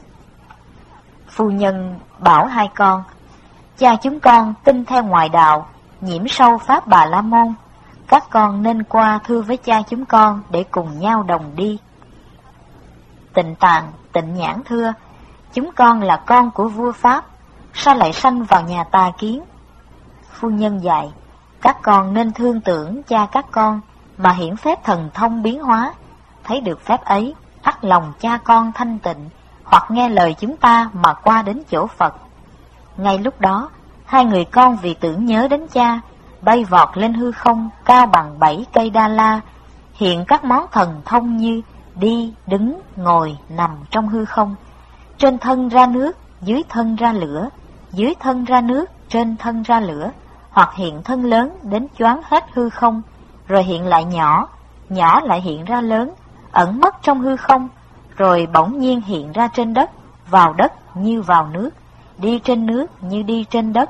Phu nhân bảo hai con: cha chúng con tin theo ngoại đạo, nhiễm sâu Pháp Bà La Môn. Các con nên qua thưa với cha chúng con để cùng nhau đồng đi. Tịnh Tạng, Tịnh Nhãn thưa: chúng con là con của vua Pháp, sao lại sanh vào nhà tà kiến? Phu nhân dạy: các con nên thương tưởng cha các con mà hiển phép thần thông biến hóa, thấy được phép ấy, ắt lòng cha con thanh tịnh, hoặc nghe lời chúng ta mà qua đến chỗ Phật. Ngay lúc đó, hai người con vì tưởng nhớ đến cha, bay vọt lên hư không cao bằng bảy cây đa la, hiện các món thần thông như đi, đứng, ngồi, nằm trong hư không. Trên thân ra nước, dưới thân ra lửa, dưới thân ra nước, trên thân ra lửa, hoặc hiện thân lớn đến choáng hết hư không, rồi hiện lại nhỏ, nhỏ lại hiện ra lớn, ẩn mất trong hư không, rồi bỗng nhiên hiện ra trên đất, vào đất như vào nước, đi trên nước như đi trên đất.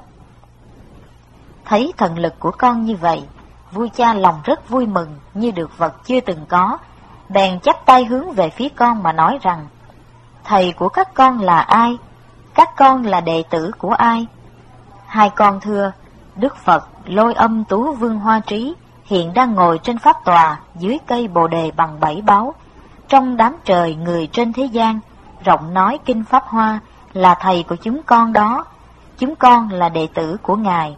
Thấy thần lực của con như vậy, vua cha lòng rất vui mừng như được vật chưa từng có, bèn chắp tay hướng về phía con mà nói rằng: thầy của các con là ai? Các con là đệ tử của ai? Hai con thưa: Đức Phật Lôi Âm Tú Vương Hoa Trí hiện đang ngồi trên pháp tòa dưới cây bồ đề bằng bảy báu, trong đám trời người trên thế gian, rộng nói kinh Pháp Hoa, là thầy của chúng con đó. Chúng con là đệ tử của Ngài.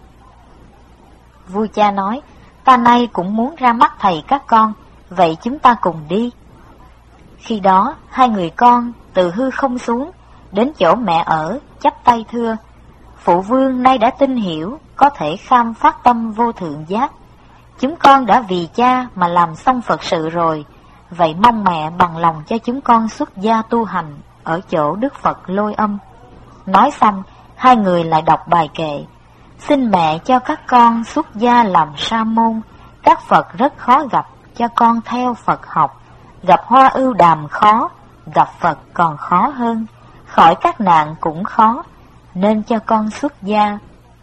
Vua cha nói: ta nay cũng muốn ra mắt thầy các con, vậy chúng ta cùng đi. Khi đó hai người con từ hư không xuống, đến chỗ mẹ ở, chắp tay thưa: phụ vương nay đã tin hiểu, có thể kham phát tâm vô thượng giác. Chúng con đã vì cha mà làm xong Phật sự rồi, vậy mong mẹ bằng lòng cho chúng con xuất gia tu hành ở chỗ Đức Phật Lôi Âm. Nói xong, hai người lại đọc bài kệ: xin mẹ cho các con xuất gia làm sa môn, các Phật rất khó gặp, cho con theo Phật học. Gặp hoa ưu đàm khó, gặp Phật còn khó hơn, khỏi các nạn cũng khó, nên cho con xuất gia.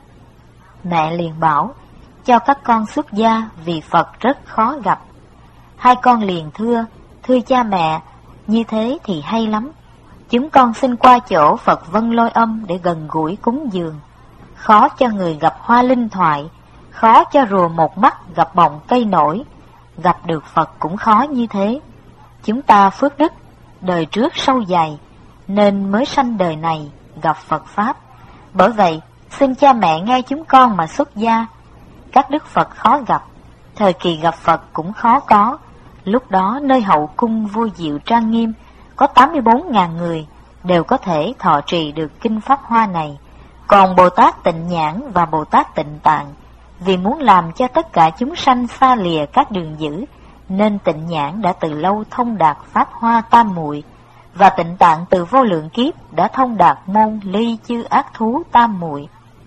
Mẹ liền bảo: cho các con xuất gia vì Phật rất khó gặp. Hai con liền thưa: thưa cha mẹ, như thế thì hay lắm. Chúng con xin qua chỗ Phật Vân Lôi Âm để gần gũi cúng dường. Khó cho người gặp hoa linh thoại, khó cho rùa một mắt gặp bọng cây nổi, gặp được Phật cũng khó như thế. Chúng ta phước đức, đời trước sâu dày, nên mới sanh đời này gặp Phật Pháp. Bởi vậy, xin cha mẹ nghe chúng con mà xuất gia. Các đức Phật khó gặp, thời kỳ gặp Phật cũng khó có. Lúc đó nơi hậu cung vua Diệu Trang Nghiêm có tám mươi bốn nghìn người đều có thể thọ trì được kinh Pháp Hoa này. Còn Bồ Tát Tịnh Nhãn và Bồ Tát Tịnh Tạng, vì muốn làm cho tất cả chúng sanh xa lìa các đường dữ, nên Tịnh Nhãn đã từ lâu thông đạt Pháp Hoa tam muội, và Tịnh Tạng từ vô lượng kiếp đã thông đạt môn ly chư ác thú tam muội.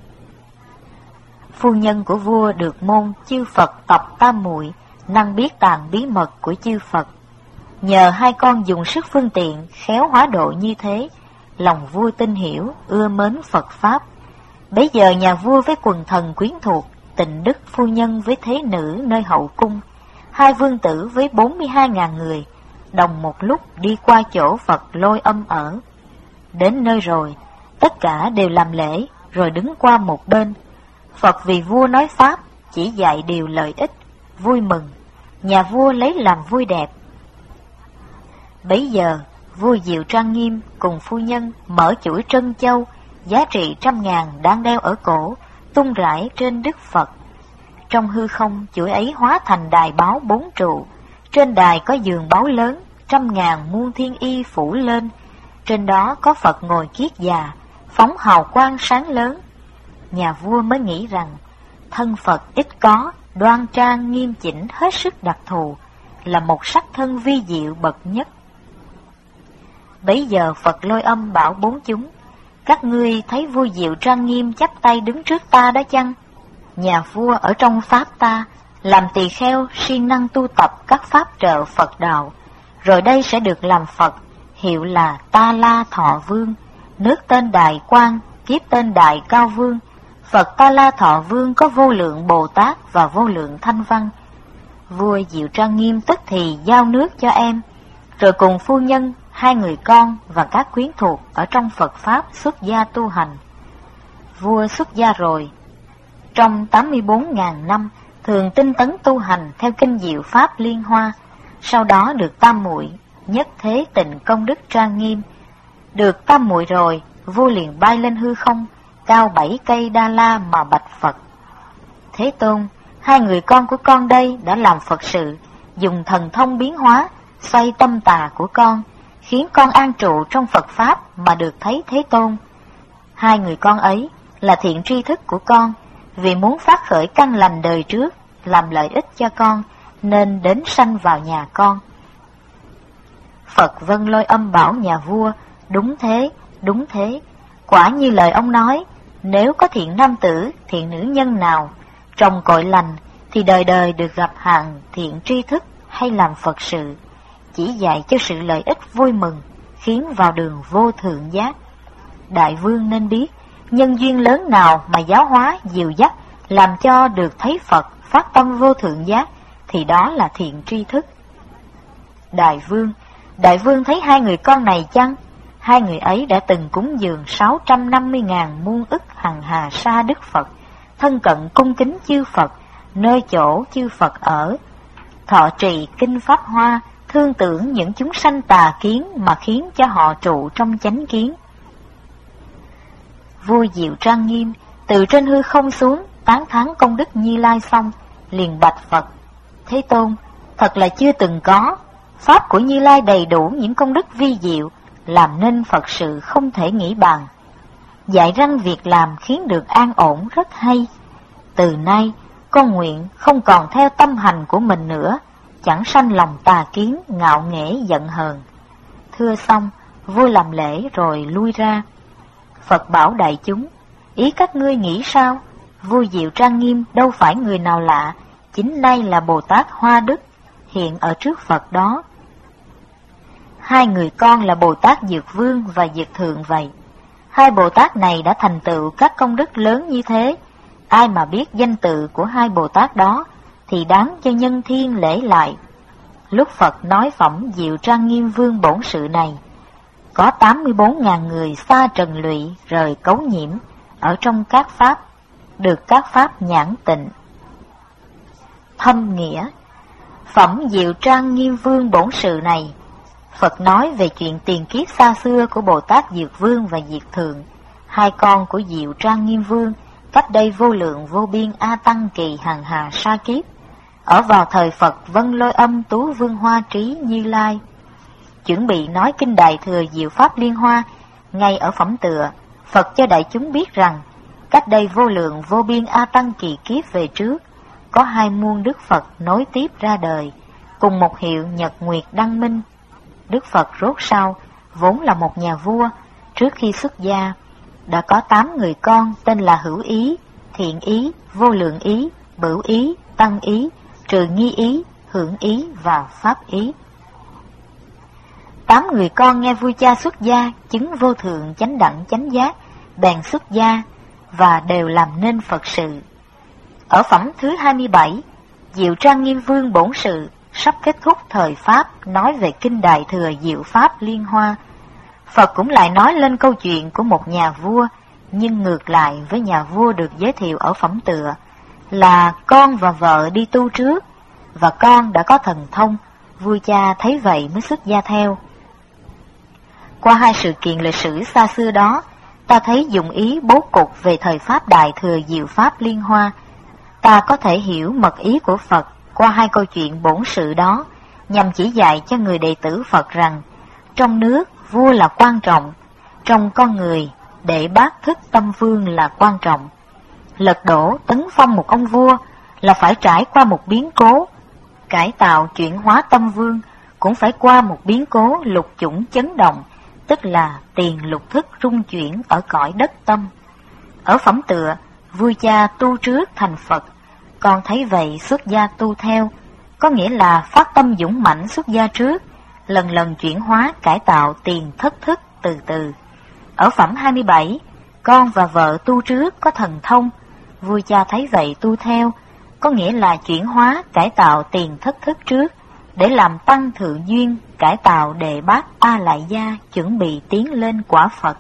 Phu nhân của vua được môn chư Phật tập tam muội, năng biết tàng bí mật của chư Phật. Nhờ hai con dùng sức phương tiện khéo hóa độ như thế, lòng vua tin hiểu, ưa mến Phật Pháp. Bấy giờ nhà vua với quần thần quyến thuộc, Tịnh Đức phu nhân với thế nữ nơi hậu cung, hai vương tử với bốn mươi hai nghìn người, đồng một lúc đi qua chỗ Phật Lôi Âm ở. Đến nơi rồi, tất cả đều làm lễ, rồi đứng qua một bên. Phật vì vua nói Pháp, chỉ dạy điều lợi ích, vui mừng. Nhà vua lấy làm vui đẹp. Bấy giờ, vua Diệu Trang Nghiêm cùng phu nhân mở chuỗi trân châu, giá trị trăm ngàn đang đeo ở cổ, tung rải trên Đức Phật. Trong hư không, chuỗi ấy hóa thành đài báo bốn trụ. Trên đài có giường báo lớn, trăm ngàn muôn thiên y phủ lên. Trên đó có Phật ngồi kiết già, phóng hào quang sáng lớn. Nhà vua mới nghĩ rằng, thân Phật ít có, đoan trang nghiêm chỉnh hết sức đặc thù, là một sắc thân vi diệu bậc nhất. Bấy giờ Phật Lôi Âm bảo bốn chúng: Các ngươi thấy vua Diệu trang nghiêm chắp tay đứng trước ta đó chăng? Nhà vua ở trong pháp ta, làm tỳ kheo siêng năng tu tập các pháp trợ Phật đạo, rồi đây sẽ được làm Phật, hiệu là Ta La Thọ Vương, nước tên Đại Quang, kiếp tên Đại Cao Vương. Phật Ta La Thọ Vương có vô lượng Bồ Tát và vô lượng Thanh Văn. Vua Diệu trang nghiêm tức thì giao nước cho em, rồi cùng phu nhân, hai người con và các quyến thuộc ở trong Phật Pháp xuất gia tu hành. Vua xuất gia rồi, trong tám mươi bốn ngàn năm, thường tinh tấn tu hành theo kinh Diệu Pháp Liên Hoa, sau đó được tam muội, nhất thế tịnh công đức trang nghiêm. Được tam muội rồi, vua liền bay lên hư không, cao bảy cây đa la mà bạch Phật: Thế Tôn, hai người con của con đây đã làm Phật sự, dùng thần thông biến hóa, xoay tâm tà của con, khiến con an trụ trong Phật Pháp mà được thấy Thế Tôn. Hai người con ấy là thiện tri thức của con, vì muốn phát khởi căn lành đời trước, làm lợi ích cho con, nên đến sanh vào nhà con. Phật Vân Lôi Âm bảo nhà vua: Đúng thế, đúng thế, quả như lời ông nói, nếu có thiện nam tử, thiện nữ nhân nào trồng cội lành, thì đời đời được gặp hạng thiện tri thức hay làm Phật sự, chỉ dạy cho sự lợi ích vui mừng, khiến vào đường vô thượng giác. Đại vương nên biết, nhân duyên lớn nào mà giáo hóa, dìu dắt, làm cho được thấy Phật, phát tâm vô thượng giác, thì đó là thiện tri thức. Đại vương, đại vương thấy hai người con này chăng? Hai người ấy đã từng cúng dường sáu trăm năm mươi ngàn muôn ức hằng hà sa Đức Phật, thân cận cung kính chư Phật, nơi chỗ chư Phật ở, thọ trì kinh Pháp Hoa, thương tưởng những chúng sanh tà kiến mà khiến cho họ trụ trong chánh kiến. Vua Diệu trang nghiêm từ trên hư không xuống, tán thán công đức Như Lai xong, liền bạch Phật: Thế Tôn, thật là chưa từng có, pháp của Như Lai đầy đủ những công đức vi diệu, làm nên Phật sự không thể nghĩ bàn. Dạy răng việc làm khiến được an ổn rất hay. Từ nay con nguyện không còn theo tâm hành của mình nữa, chẳng sanh lòng tà kiến, ngạo nghễ giận hờn. Thưa xong, vua làm lễ rồi lui ra. Phật bảo đại chúng: Ý các ngươi nghĩ sao? Vua Diệu trang nghiêm đâu phải người nào lạ, chính nay là Bồ Tát Hoa Đức, hiện ở trước Phật đó. Hai người con là Bồ Tát Dược Vương và Dược Thượng vậy. Hai Bồ Tát này đã thành tựu các công đức lớn như thế, ai mà biết danh tự của hai Bồ Tát đó, thì đáng cho nhân thiên lễ lại. Lúc Phật nói phẩm Diệu trang nghiêm vương bổn sự này, có tám mươi bốn ngàn người xa trần lụy, rời cấu nhiễm, ở trong các pháp, được các pháp nhãn tịnh. Thâm nghĩa phẩm Diệu trang nghiêm vương bổn sự này, Phật nói về chuyện tiền kiếp xa xưa của Bồ Tát Dược Vương và Diệt Thượng, hai con của Diệu trang nghiêm vương, cách đây vô lượng vô biên a tăng kỳ hằng hà sa kiếp, ở vào thời Phật Vân Lôi Âm Tú Vương Hoa Trí Như Lai. Chuẩn bị nói kinh Đại Thừa Diệu Pháp Liên Hoa, ngay ở phẩm tựa, Phật cho đại chúng biết rằng, cách đây vô lượng vô biên a tăng kỳ kiếp về trước, có hai muôn Đức Phật nối tiếp ra đời, cùng một hiệu Nhật Nguyệt Đăng Minh. Đức Phật rốt sau, vốn là một nhà vua, trước khi xuất gia, đã có tám người con tên là Hữu Ý, Thiện Ý, Vô Lượng Ý, Bửu Ý, Tăng Ý, Trừ Nghi Ý, Hưởng Ý và Pháp Ý. Tám người con nghe vua cha xuất gia, chứng vô thượng chánh đẳng chánh giác, bèn xuất gia, và đều làm nên Phật sự. Ở phẩm thứ hai mươi bảy, Diệu trang nghiêm vương bổn sự, sắp kết thúc thời Pháp, nói về kinh Đại Thừa Diệu Pháp Liên Hoa. Phật cũng lại nói lên câu chuyện của một nhà vua, nhưng ngược lại với nhà vua được giới thiệu ở phẩm tựa, là con và vợ đi tu trước, và con đã có thần thông, vua cha thấy vậy mới xuất gia theo. Qua hai sự kiện lịch sử xa xưa đó, ta thấy dụng ý bố cục về thời Pháp Đại Thừa Diệu Pháp Liên Hoa. Ta có thể hiểu mật ý của Phật qua hai câu chuyện bổn sự đó, nhằm chỉ dạy cho người đệ tử Phật rằng, trong nước vua là quan trọng, trong con người để bác thức tâm vương là quan trọng. Lật đổ tấn phong một ông vua là phải trải qua một biến cố, cải tạo chuyển hóa tâm vương cũng phải qua một biến cố lục chủng chấn động, tức là tiền lục thức rung chuyển ở cõi đất tâm. Ở phẩm tựa, vua cha tu trước thành Phật, con thấy vậy xuất gia tu theo, có nghĩa là phát tâm dũng mãnh xuất gia trước, lần lần chuyển hóa cải tạo tiền thất thức từ từ. Ở phẩm hai mươi bảy, con và vợ tu trước có thần thông, vua cha thấy vậy tu theo, có nghĩa là chuyển hóa cải tạo tiền thất thức trước, để làm tăng thượng duyên, cải tạo đệ bát A Lại Gia, chuẩn bị tiến lên quả Phật.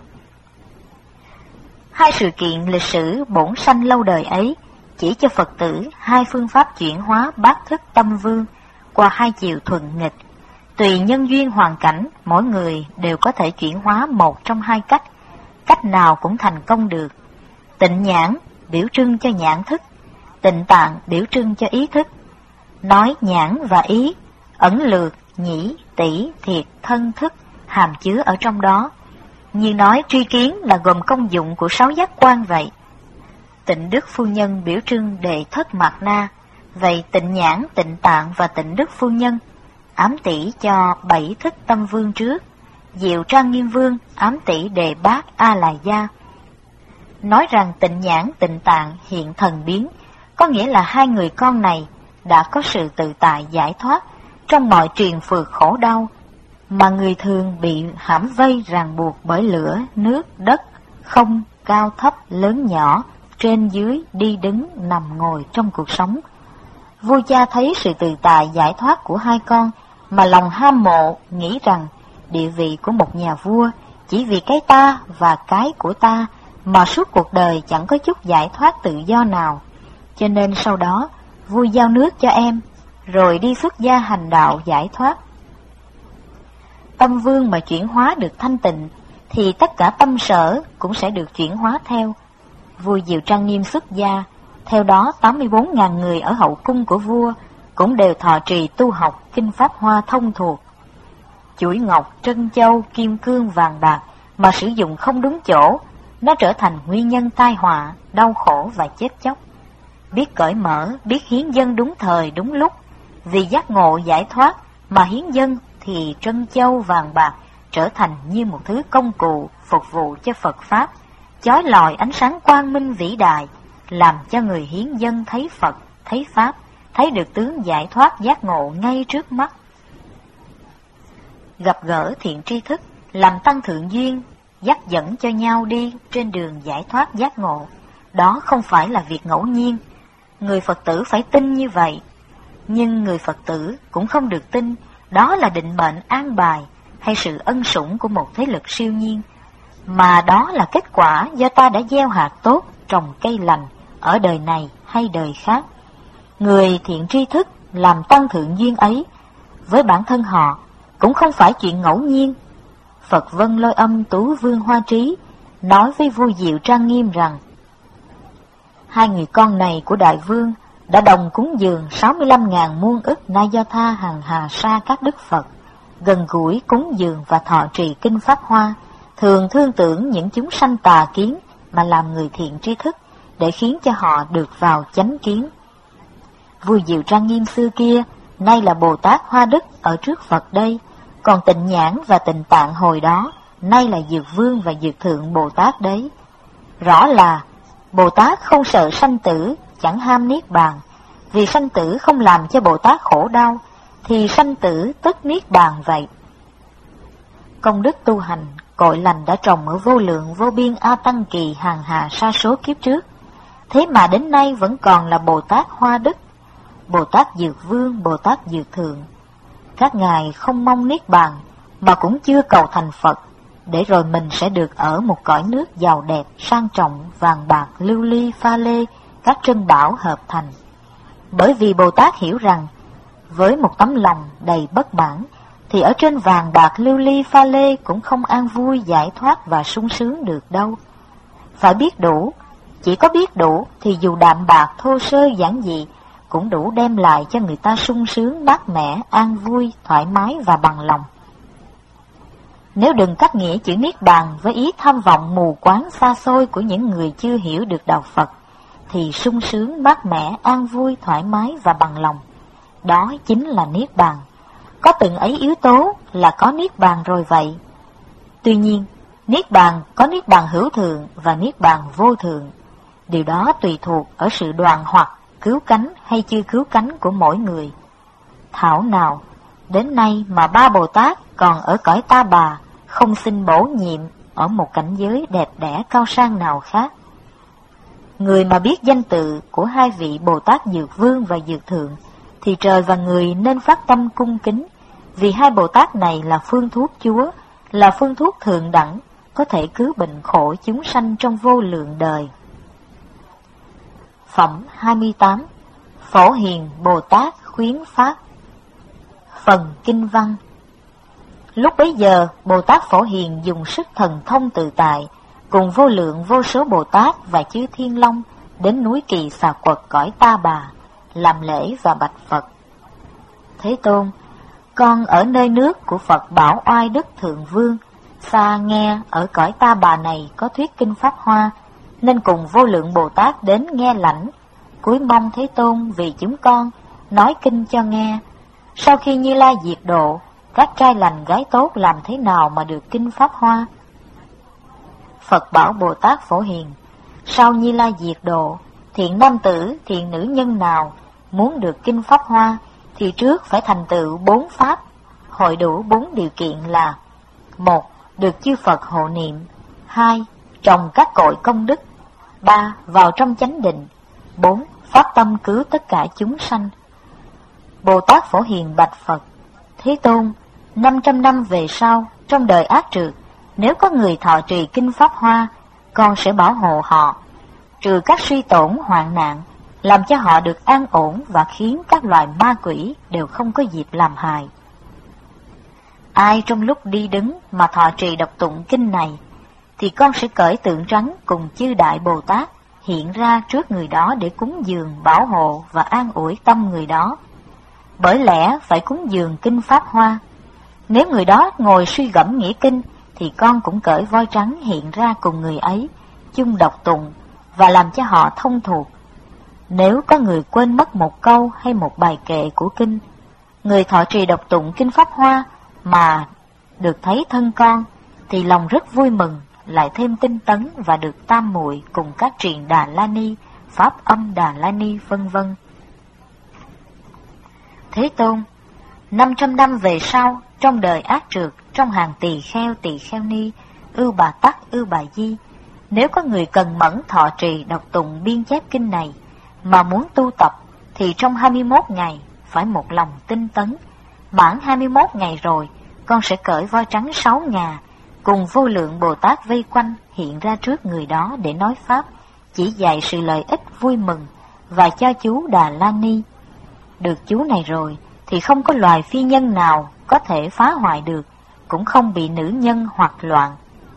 Hai sự kiện lịch sử bổn sanh lâu đời ấy chỉ cho Phật tử hai phương pháp chuyển hóa bát thức tâm vương qua hai chiều thuận nghịch. Tùy nhân duyên hoàn cảnh, mỗi người đều có thể chuyển hóa một trong hai cách, cách nào cũng thành công được. Tịnh nhãn biểu trưng cho nhãn thức, tịnh tạng biểu trưng cho ý thức. Nói nhãn và ý, ẩn lược, nhĩ, tỷ, thiệt, thân thức hàm chứa ở trong đó. Như nói tri kiến là gồm công dụng của sáu giác quan vậy. Tịnh Đức Phu Nhân biểu trưng đệ thất mạt na, vậy tịnh nhãn, tịnh tạng và tịnh Đức Phu Nhân ám tỉ cho bảy thức tâm vương trước, Diệu Trang Nghiêm Vương ám tỉ đề bát A Lại Gia. Nói rằng tịnh nhãn, tịnh tạng hiện thần biến, có nghĩa là hai người con này đã có sự tự tại giải thoát trong mọi triền phược khổ đau, mà người thường bị hãm vây ràng buộc bởi lửa, nước, đất, không, cao thấp, lớn nhỏ, trên dưới, đi đứng, nằm ngồi trong cuộc sống. Vua cha thấy sự tự tại giải thoát của hai con, mà lòng ham mộ, nghĩ rằng địa vị của một nhà vua chỉ vì cái ta và cái của ta mà suốt cuộc đời chẳng có chút giải thoát tự do nào. Cho nên sau đó, vua giao nước cho em, rồi đi xuất gia hành đạo giải thoát. Tâm vương mà chuyển hóa được thanh tịnh, thì tất cả tâm sở cũng sẽ được chuyển hóa theo. Vua Diệu Trang Nghiêm xuất gia, theo đó tám mươi bốn nghìn người ở hậu cung của vua cũng đều thọ trì tu học kinh pháp hoa thông thuộc. Chuỗi ngọc, trân châu, kim cương, vàng bạc mà sử dụng không đúng chỗ, nó trở thành nguyên nhân tai họa, đau khổ và chết chóc. Biết cởi mở, biết hiến dâng đúng thời đúng lúc, vì giác ngộ giải thoát mà hiến dâng, thì trân châu vàng bạc trở thành như một thứ công cụ phục vụ cho Phật Pháp, chói lọi ánh sáng quang minh vĩ đại, làm cho người hiến dâng thấy Phật, thấy Pháp, thấy được tướng giải thoát giác ngộ ngay trước mắt. Gặp gỡ thiện tri thức, làm tăng thượng duyên, dắt dẫn cho nhau đi trên đường giải thoát giác ngộ, đó không phải là việc ngẫu nhiên. Người Phật tử phải tin như vậy, nhưng người Phật tử cũng không được tin đó là định mệnh an bài hay sự ân sủng của một thế lực siêu nhiên, mà đó là kết quả do ta đã gieo hạt tốt, trồng cây lành ở đời này hay đời khác. Người thiện tri thức làm tăng thượng duyên ấy với bản thân họ cũng không phải chuyện ngẫu nhiên. Phật Vân Lôi Âm Tú Vương Hoa Trí nói với vua Diệu Trang Nghiêm rằng, hai người con này của đại vương đã đồng cúng dường sáu mươi lăm nghìn muôn ức na do tha hằng hà sa các đức Phật, gần gũi cúng dường và thọ trì kinh pháp hoa, thường thương tưởng những chúng sanh tà kiến mà làm người thiện tri thức, để khiến cho họ được vào chánh kiến. Vua Diệu Trang Nghiêm xưa kia nay là Bồ Tát Hoa Đức ở trước Phật đây, còn Tịnh Nhãn và Tịnh Tạng hồi đó nay là Dược Vương và Dược Thượng Bồ Tát đấy. Rõ là Bồ Tát không sợ sanh tử, chẳng ham niết bàn, vì sanh tử không làm cho Bồ Tát khổ đau, thì sanh tử tức niết bàn vậy. Công đức tu hành, cội lành đã trồng ở vô lượng vô biên A Tăng Kỳ hàng hà sa số kiếp trước, thế mà đến nay vẫn còn là Bồ Tát Hoa Đức, Bồ Tát Dược Vương, Bồ Tát Dược Thượng. Các ngài không mong niết bàn, mà cũng chưa cầu thành Phật, để rồi mình sẽ được ở một cõi nước giàu đẹp, sang trọng, vàng bạc, lưu ly, pha lê, các trân bảo hợp thành. Bởi vì Bồ Tát hiểu rằng, với một tấm lòng đầy bất mãn, thì ở trên vàng bạc, lưu ly, pha lê cũng không an vui, giải thoát và sung sướng được đâu. Phải biết đủ, chỉ có biết đủ thì dù đạm bạc, thô sơ, giản dị, cũng đủ đem lại cho người ta sung sướng, mát mẻ, an vui, thoải mái và bằng lòng. Nếu đừng cắt nghĩa chữ niết bàn với ý tham vọng mù quáng xa xôi của những người chưa hiểu được đạo Phật, thì sung sướng, mát mẻ, an vui, thoải mái và bằng lòng, đó chính là niết bàn. Có từng ấy yếu tố là có niết bàn rồi vậy. Tuy nhiên, Niết Bàn có Niết Bàn hữu thượng và Niết Bàn vô thượng. Điều đó tùy thuộc ở sự đoàn hoặc, cứu cánh hay chưa cứu cánh của mỗi người. Thảo nào, đến nay mà ba Bồ Tát còn ở cõi Ta Bà, không xin bổ nhiệm ở một cảnh giới đẹp đẽ cao sang nào khác. Người mà biết danh tự của hai vị Bồ Tát Dược Vương và Dược Thượng, thì trời và người nên phát tâm cung kính, vì hai Bồ Tát này là phương thuốc Chúa, là phương thuốc thượng đẳng, có thể cứu bệnh khổ chúng sanh trong vô lượng đời. Phẩm hai mươi tám. Phổ Hiền Bồ Tát khuyến pháp. Phần kinh văn. Lúc bấy giờ, Bồ Tát Phổ Hiền dùng sức thần thông tự tại, cùng vô lượng vô số Bồ Tát và chư Thiên Long đến núi Kỳ Xà Quật cõi Ta Bà, làm lễ và bạch Phật: Thế Tôn, con ở nơi nước của Phật Bảo Oai Đức Thượng Vương, xa nghe ở cõi Ta Bà này có thuyết kinh Pháp Hoa, nên cùng vô lượng Bồ Tát đến nghe lãnh, cúi mong Thế Tôn vì chúng con nói kinh cho nghe. Sau khi Như Lai diệt độ, các trai lành gái tốt làm thế nào mà được kinh Pháp Hoa? Phật bảo Bồ Tát Phổ Hiền: sau Như Lai diệt độ, thiện nam tử, thiện nữ nhân nào muốn được kinh Pháp Hoa thì trước phải thành tựu bốn pháp, hội đủ bốn điều kiện là: một, được chư Phật hộ niệm; hai, trồng các cội công đức; ba, vào trong chánh định; bốn, phát tâm cứu tất cả chúng sanh. Bồ Tát Phổ Hiền bạch Phật: Thế Tôn, năm trăm năm về sau, trong đời ác trượt, nếu có người thọ trì kinh Pháp Hoa, con sẽ bảo hộ họ, trừ các suy tổn hoạn nạn, làm cho họ được an ổn và khiến các loài ma quỷ đều không có dịp làm hại. Ai trong lúc đi đứng mà thọ trì đọc tụng kinh này, thì con sẽ cởi tượng trắng cùng chư Đại Bồ Tát hiện ra trước người đó để cúng dường, bảo hộ và an ủi tâm người đó. Bởi lẽ phải cúng dường kinh Pháp Hoa. Nếu người đó ngồi suy gẫm nghĩa kinh, thì con cũng cởi voi trắng hiện ra cùng người ấy, chung đọc tụng và làm cho họ thông thuộc. Nếu có người quên mất một câu hay một bài kệ của kinh, người thọ trì đọc tụng kinh Pháp Hoa mà được thấy thân con, thì lòng rất vui mừng, lại thêm tinh tấn và được tam muội cùng các truyền Đà La Ni, Pháp âm Đà La Ni vân vân. Thế Tôn, năm trăm năm về sau, trong đời ác trượt, trong hàng tỳ kheo tỳ kheo ni, ưu bà tắc ưu bà di, nếu có người cần mẫn thọ trì đọc tụng biên chép kinh này mà muốn tu tập, thì trong hai mươi mốt ngày phải một lòng tinh tấn. Mãn hai mươi mốt ngày rồi, con sẽ cởi voi trắng sáu ngà, cùng vô lượng Bồ Tát vây quanh hiện ra trước người đó để nói pháp, chỉ dạy sự lợi ích vui mừng và cho chú Đà La Ni. Được chú này rồi thì không có loài phi nhân nào có thể phá hoại được, cũng không bị nữ nhân hoặc loạn.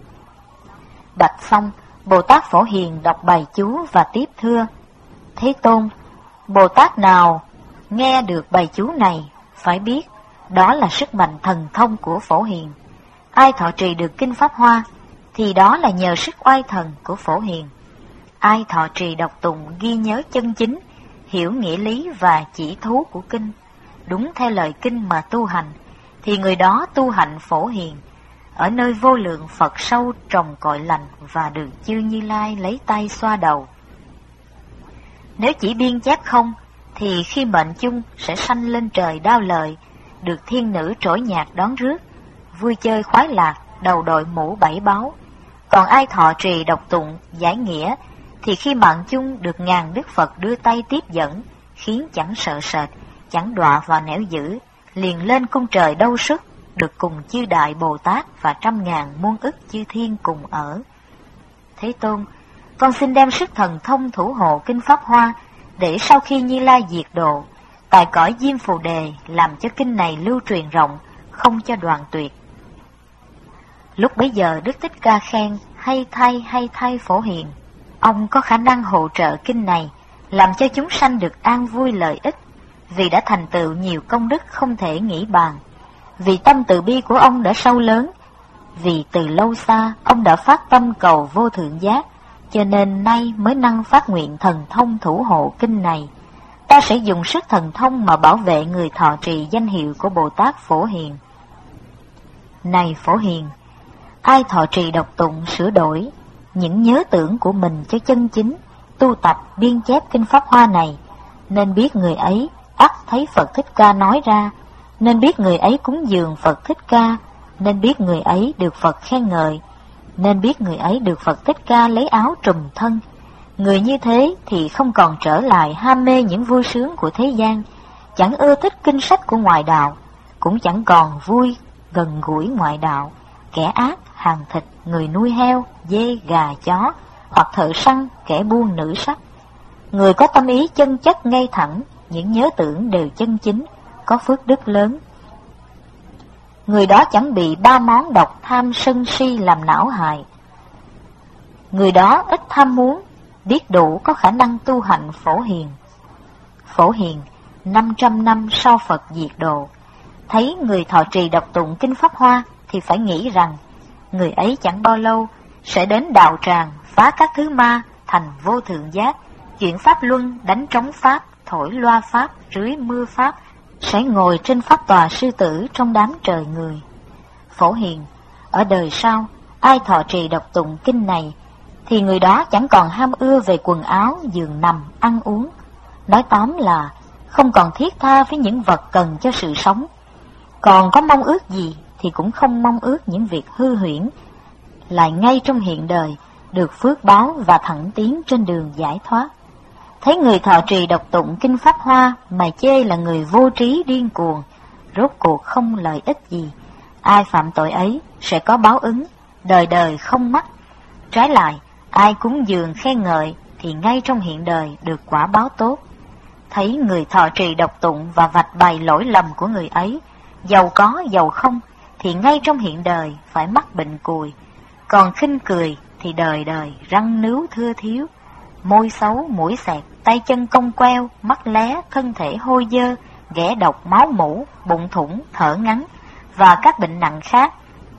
Bạch xong, Bồ Tát Phổ Hiền đọc bài chú và tiếp thưa: Thế Tôn, Bồ Tát nào nghe được bài chú này phải biết đó là sức mạnh thần thông của Phổ Hiền. Ai thọ trì được kinh Pháp Hoa thì đó là nhờ sức oai thần của Phổ Hiền. Ai thọ trì đọc tụng ghi nhớ chân chính, hiểu nghĩa lý và chỉ thú của kinh, đúng theo lời kinh mà tu hành, thì người đó tu hạnh Phổ Hiền, ở nơi vô lượng Phật sâu trồng cội lành và được chư Như Lai lấy tay xoa đầu. Nếu chỉ biên chép không, thì khi mệnh chung sẽ sanh lên trời đao lợi, được thiên nữ trỗi nhạc đón rước, vui chơi khoái lạc, đầu đội mũ bảy báo. Còn ai thọ trì đọc tụng giải nghĩa, thì khi mạng chung được ngàn Đức Phật đưa tay tiếp dẫn, khiến chẳng sợ sệt, chẳng đọa vào nẻo dữ, liền lên cung trời đâu sức, được cùng chư Đại Bồ Tát và trăm ngàn muôn ức chư thiên cùng ở. Thế Tôn, con xin đem sức thần thông thủ hộ kinh Pháp Hoa, để sau khi Như Lai diệt độ, tại cõi Diêm Phù Đề làm cho kinh này lưu truyền rộng, không cho đoạn tuyệt. Lúc bấy giờ Đức Thích Ca khen: hay thay, hay thay Phổ Hiền, ông có khả năng hỗ trợ kinh này, làm cho chúng sanh được an vui lợi ích, vì đã thành tựu nhiều công đức không thể nghĩ bàn. Vì tâm từ bi của ông đã sâu lớn, vì từ lâu xa ông đã phát tâm cầu vô thượng giác, cho nên nay mới năng phát nguyện thần thông thủ hộ kinh này. Ta sẽ dùng sức thần thông mà bảo vệ người thọ trì danh hiệu của Bồ Tát Phổ Hiền. Này Phổ Hiền, Ai thọ trì đọc tụng sửa đổi những nhớ tưởng của mình cho chân chính, tu tập biên chép kinh Pháp Hoa này, nên biết người ấy ắt thấy Phật Thích Ca nói ra, nên biết người ấy cúng dường Phật Thích Ca, nên biết người ấy được Phật khen ngợi, nên biết người ấy được Phật Thích Ca lấy áo trùm thân. Người như thế thì không còn trở lại ham mê những vui sướng của thế gian, chẳng ưa thích kinh sách của ngoại đạo, cũng chẳng còn vui gần gũi ngoại đạo, kẻ ác, hàng thịt, người nuôi heo, dê, gà, chó, hoặc thợ săn, kẻ buôn nữ sắc. Người có tâm ý chân chất ngay thẳng, những nhớ tưởng đều chân chính, có phước đức lớn. Người đó chẳng bị ba món độc tham sân si làm não hại. Người đó ít tham muốn, biết đủ, có khả năng tu hạnh Phổ Hiền. Phổ Hiền năm trăm năm sau Phật diệt độ, thấy người thọ trì đọc tụng kinh Pháp Hoa thì phải nghĩ rằng người ấy chẳng bao lâu sẽ đến đạo tràng, phá các thứ ma, thành vô thượng giác, chuyển pháp luân, đánh trống pháp, thổi loa pháp, rưới mưa pháp, sẽ ngồi trên pháp tòa sư tử trong đám trời người. Phổ Hiền, ở đời sau, ai thọ trì đọc tụng kinh này, thì người đó chẳng còn ham ưa về quần áo, giường nằm, ăn uống. Nói tóm là không còn thiết tha với những vật cần cho sự sống. Còn có mong ước gì thì cũng không mong ước những việc hư huyễn, lại ngay trong hiện đời được phước báo và thẳng tiến trên đường giải thoát. Thấy người thọ trì đọc tụng kinh Pháp Hoa mà chê là người vô trí điên cuồng, rốt cuộc không lợi ích gì. Ai phạm tội ấy sẽ có báo ứng, đời đời không mắc. Trái lại, ai cúng dường khen ngợi thì ngay trong hiện đời được quả báo tốt. Thấy người thọ trì đọc tụng và vạch bày lỗi lầm của người ấy, giàu có giàu không, thì ngay trong hiện đời phải mắc bệnh cùi. Còn khinh cười thì đời đời răng nướu thưa thiếu, môi xấu, mũi xẹt, tay chân cong queo, mắt lé, thân thể hôi dơ, ghẻ độc, máu mủ, bụng thủng, thở ngắn và các bệnh nặng khác.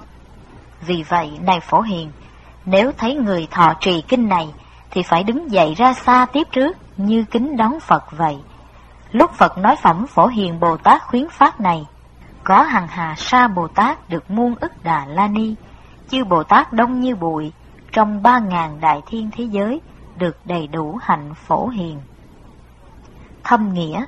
Vì vậy, này Phổ Hiền, nếu thấy người thọ trì kinh này thì phải đứng dậy ra xa tiếp trước như kính đón Phật vậy. Lúc Phật nói phẩm Phổ Hiền Bồ Tát khuyến pháp này, có hằng hà sa Bồ Tát được muôn ức Đà La Ni, chư Bồ Tát đông như bụi, trong ba ngàn đại thiên thế giới được đầy đủ hạnh Phổ Hiền. Thâm nghĩa.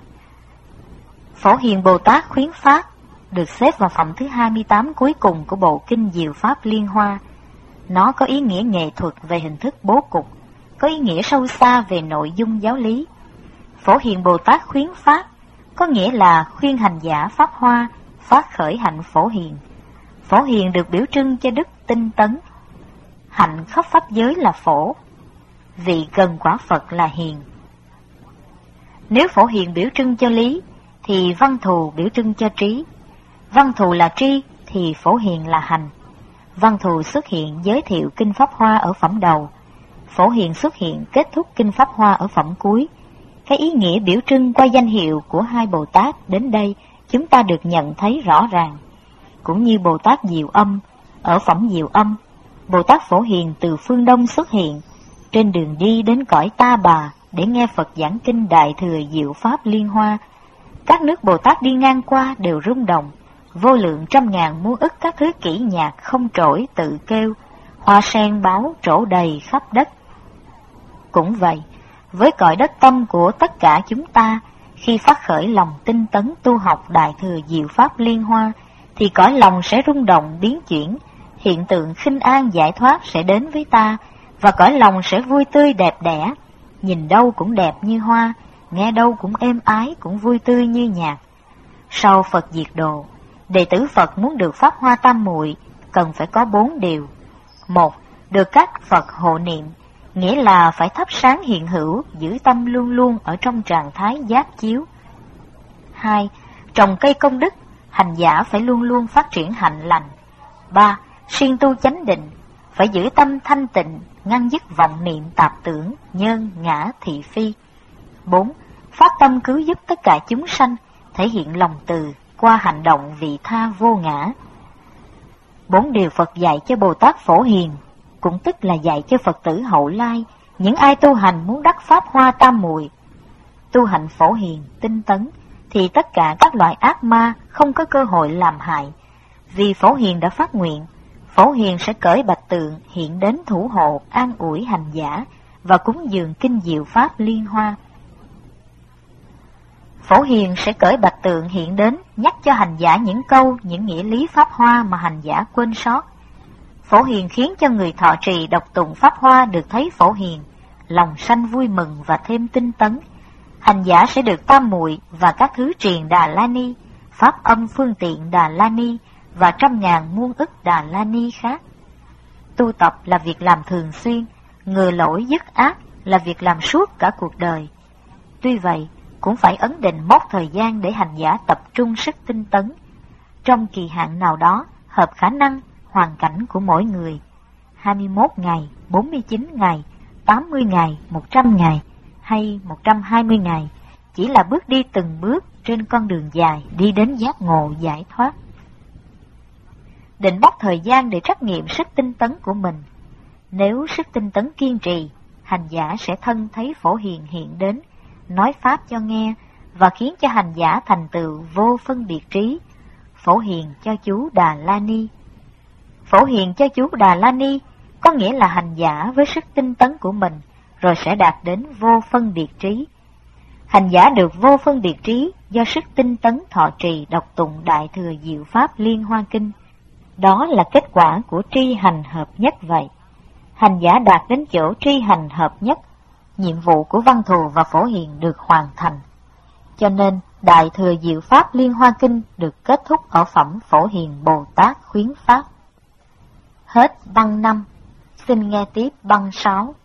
Phổ Hiền Bồ Tát khuyến pháp được xếp vào phẩm thứ hai mươi tám cuối cùng của bộ kinh Diệu Pháp Liên Hoa. Nó có ý nghĩa nghệ thuật về hình thức bố cục, có ý nghĩa sâu xa về nội dung giáo lý. Phổ Hiền Bồ Tát khuyến pháp có nghĩa là khuyên hành giả Pháp Hoa phát khởi hạnh Phổ Hiền. Phổ Hiền được biểu trưng cho đức tinh tấn. Hạnh khắp pháp giới là phổ, vị gần quả Phật là hiền. Nếu Phổ Hiền biểu trưng cho lý, thì Văn Thù biểu trưng cho trí. Văn Thù là tri, thì Phổ Hiền là hành. Văn Thù xuất hiện giới thiệu kinh Pháp Hoa ở phẩm đầu, Phổ Hiền xuất hiện kết thúc kinh Pháp Hoa ở phẩm cuối. Cái ý nghĩa biểu trưng qua danh hiệu của hai Bồ Tát đến đây chúng ta được nhận thấy rõ ràng. Cũng như Bồ Tát Diệu Âm, ở phẩm Diệu Âm, Bồ Tát Phổ Hiền từ phương Đông xuất hiện, trên đường đi đến cõi Ta Bà để nghe Phật giảng kinh Đại Thừa Diệu Pháp Liên Hoa. Các nước Bồ Tát đi ngang qua đều rung động, vô lượng trăm ngàn muôn ức các thứ kỹ nhạc không trỗi tự kêu, hoa sen báo trổ đầy khắp đất. Cũng vậy, với cõi đất tâm của tất cả chúng ta, khi phát khởi lòng tinh tấn tu học Đại Thừa Diệu Pháp Liên Hoa, thì cõi lòng sẽ rung động biến chuyển, hiện tượng khinh an giải thoát sẽ đến với ta, và cõi lòng sẽ vui tươi đẹp đẽ, nhìn đâu cũng đẹp như hoa, nghe đâu cũng êm ái, cũng vui tươi như nhạc. Sau Phật diệt độ, đệ tử Phật muốn được Pháp Hoa Tam Muội cần phải có bốn điều. Một, được các Phật hộ niệm, nghĩa là phải thắp sáng hiện hữu, giữ tâm luôn luôn ở trong trạng thái giác chiếu. Hai, trồng cây công đức, hành giả phải luôn luôn phát triển hạnh lành. Ba, siêng tu chánh định, phải giữ tâm thanh tịnh, ngăn dứt vọng niệm tạp tưởng, nhân, ngã, thị phi. Bốn, phát tâm cứu giúp tất cả chúng sanh, thể hiện lòng từ qua hành động vị tha vô ngã. Bốn điều Phật dạy cho Bồ Tát Phổ Hiền, cũng tức là dạy cho Phật tử hậu lai, những ai tu hành muốn đắc Pháp Hoa Tam Muội. Tu hành Phổ Hiền, tinh tấn, thì tất cả các loại ác ma không có cơ hội làm hại, vì Phổ Hiền đã phát nguyện, Phổ Hiền sẽ cởi bạch tượng hiện đến thủ hộ an ủi hành giả và cúng dường kinh diệu pháp liên hoa. Phổ Hiền sẽ cởi bạch tượng hiện đến nhắc cho hành giả những câu, những nghĩa lý pháp hoa mà hành giả quên sót. Phổ Hiền khiến cho người thọ trì đọc tụng pháp hoa được thấy Phổ Hiền, lòng sanh vui mừng và thêm tinh tấn. Hành giả sẽ được tam muội và các thứ triền Đà La Ni, pháp âm phương tiện Đà La Ni và trăm ngàn muôn ức Đà La Ni khác. Tu tập là việc làm thường xuyên, ngừa lỗi dứt ác là việc làm suốt cả cuộc đời. Tuy vậy, cũng phải ấn định mốc thời gian để hành giả tập trung sức tinh tấn. Trong kỳ hạn nào đó, hợp khả năng, hoàn cảnh của mỗi người, hai mươi mốt ngày, bốn mươi chín ngày, tám mươi ngày, một trăm ngày hay một trăm hai mươi ngày, chỉ là bước đi từng bước trên con đường dài đi đến giác ngộ giải thoát. Định mốc thời gian để trắc nghiệm sức tinh tấn của mình. Nếu sức tinh tấn kiên trì, hành giả sẽ thân thấy Phổ Hiền hiện đến, nói pháp cho nghe và khiến cho hành giả thành tựu vô phân biệt trí. Phổ Hiền cho chú Đà La Ni. Phổ Hiền cho chú Đà La Ni có nghĩa là hành giả với sức tinh tấn của mình rồi sẽ đạt đến vô phân biệt trí. Hành giả được vô phân biệt trí do sức tinh tấn thọ trì đọc tụng Đại Thừa Diệu Pháp Liên Hoa Kinh. Đó là kết quả của tri hành hợp nhất vậy. Hành giả đạt đến chỗ tri hành hợp nhất, nhiệm vụ của Văn Thù và Phổ Hiền được hoàn thành. Cho nên, Đại Thừa Diệu Pháp Liên Hoa Kinh được kết thúc ở phẩm Phổ Hiền Bồ Tát khuyến pháp. Hết băng năm, xin nghe tiếp băng sáu.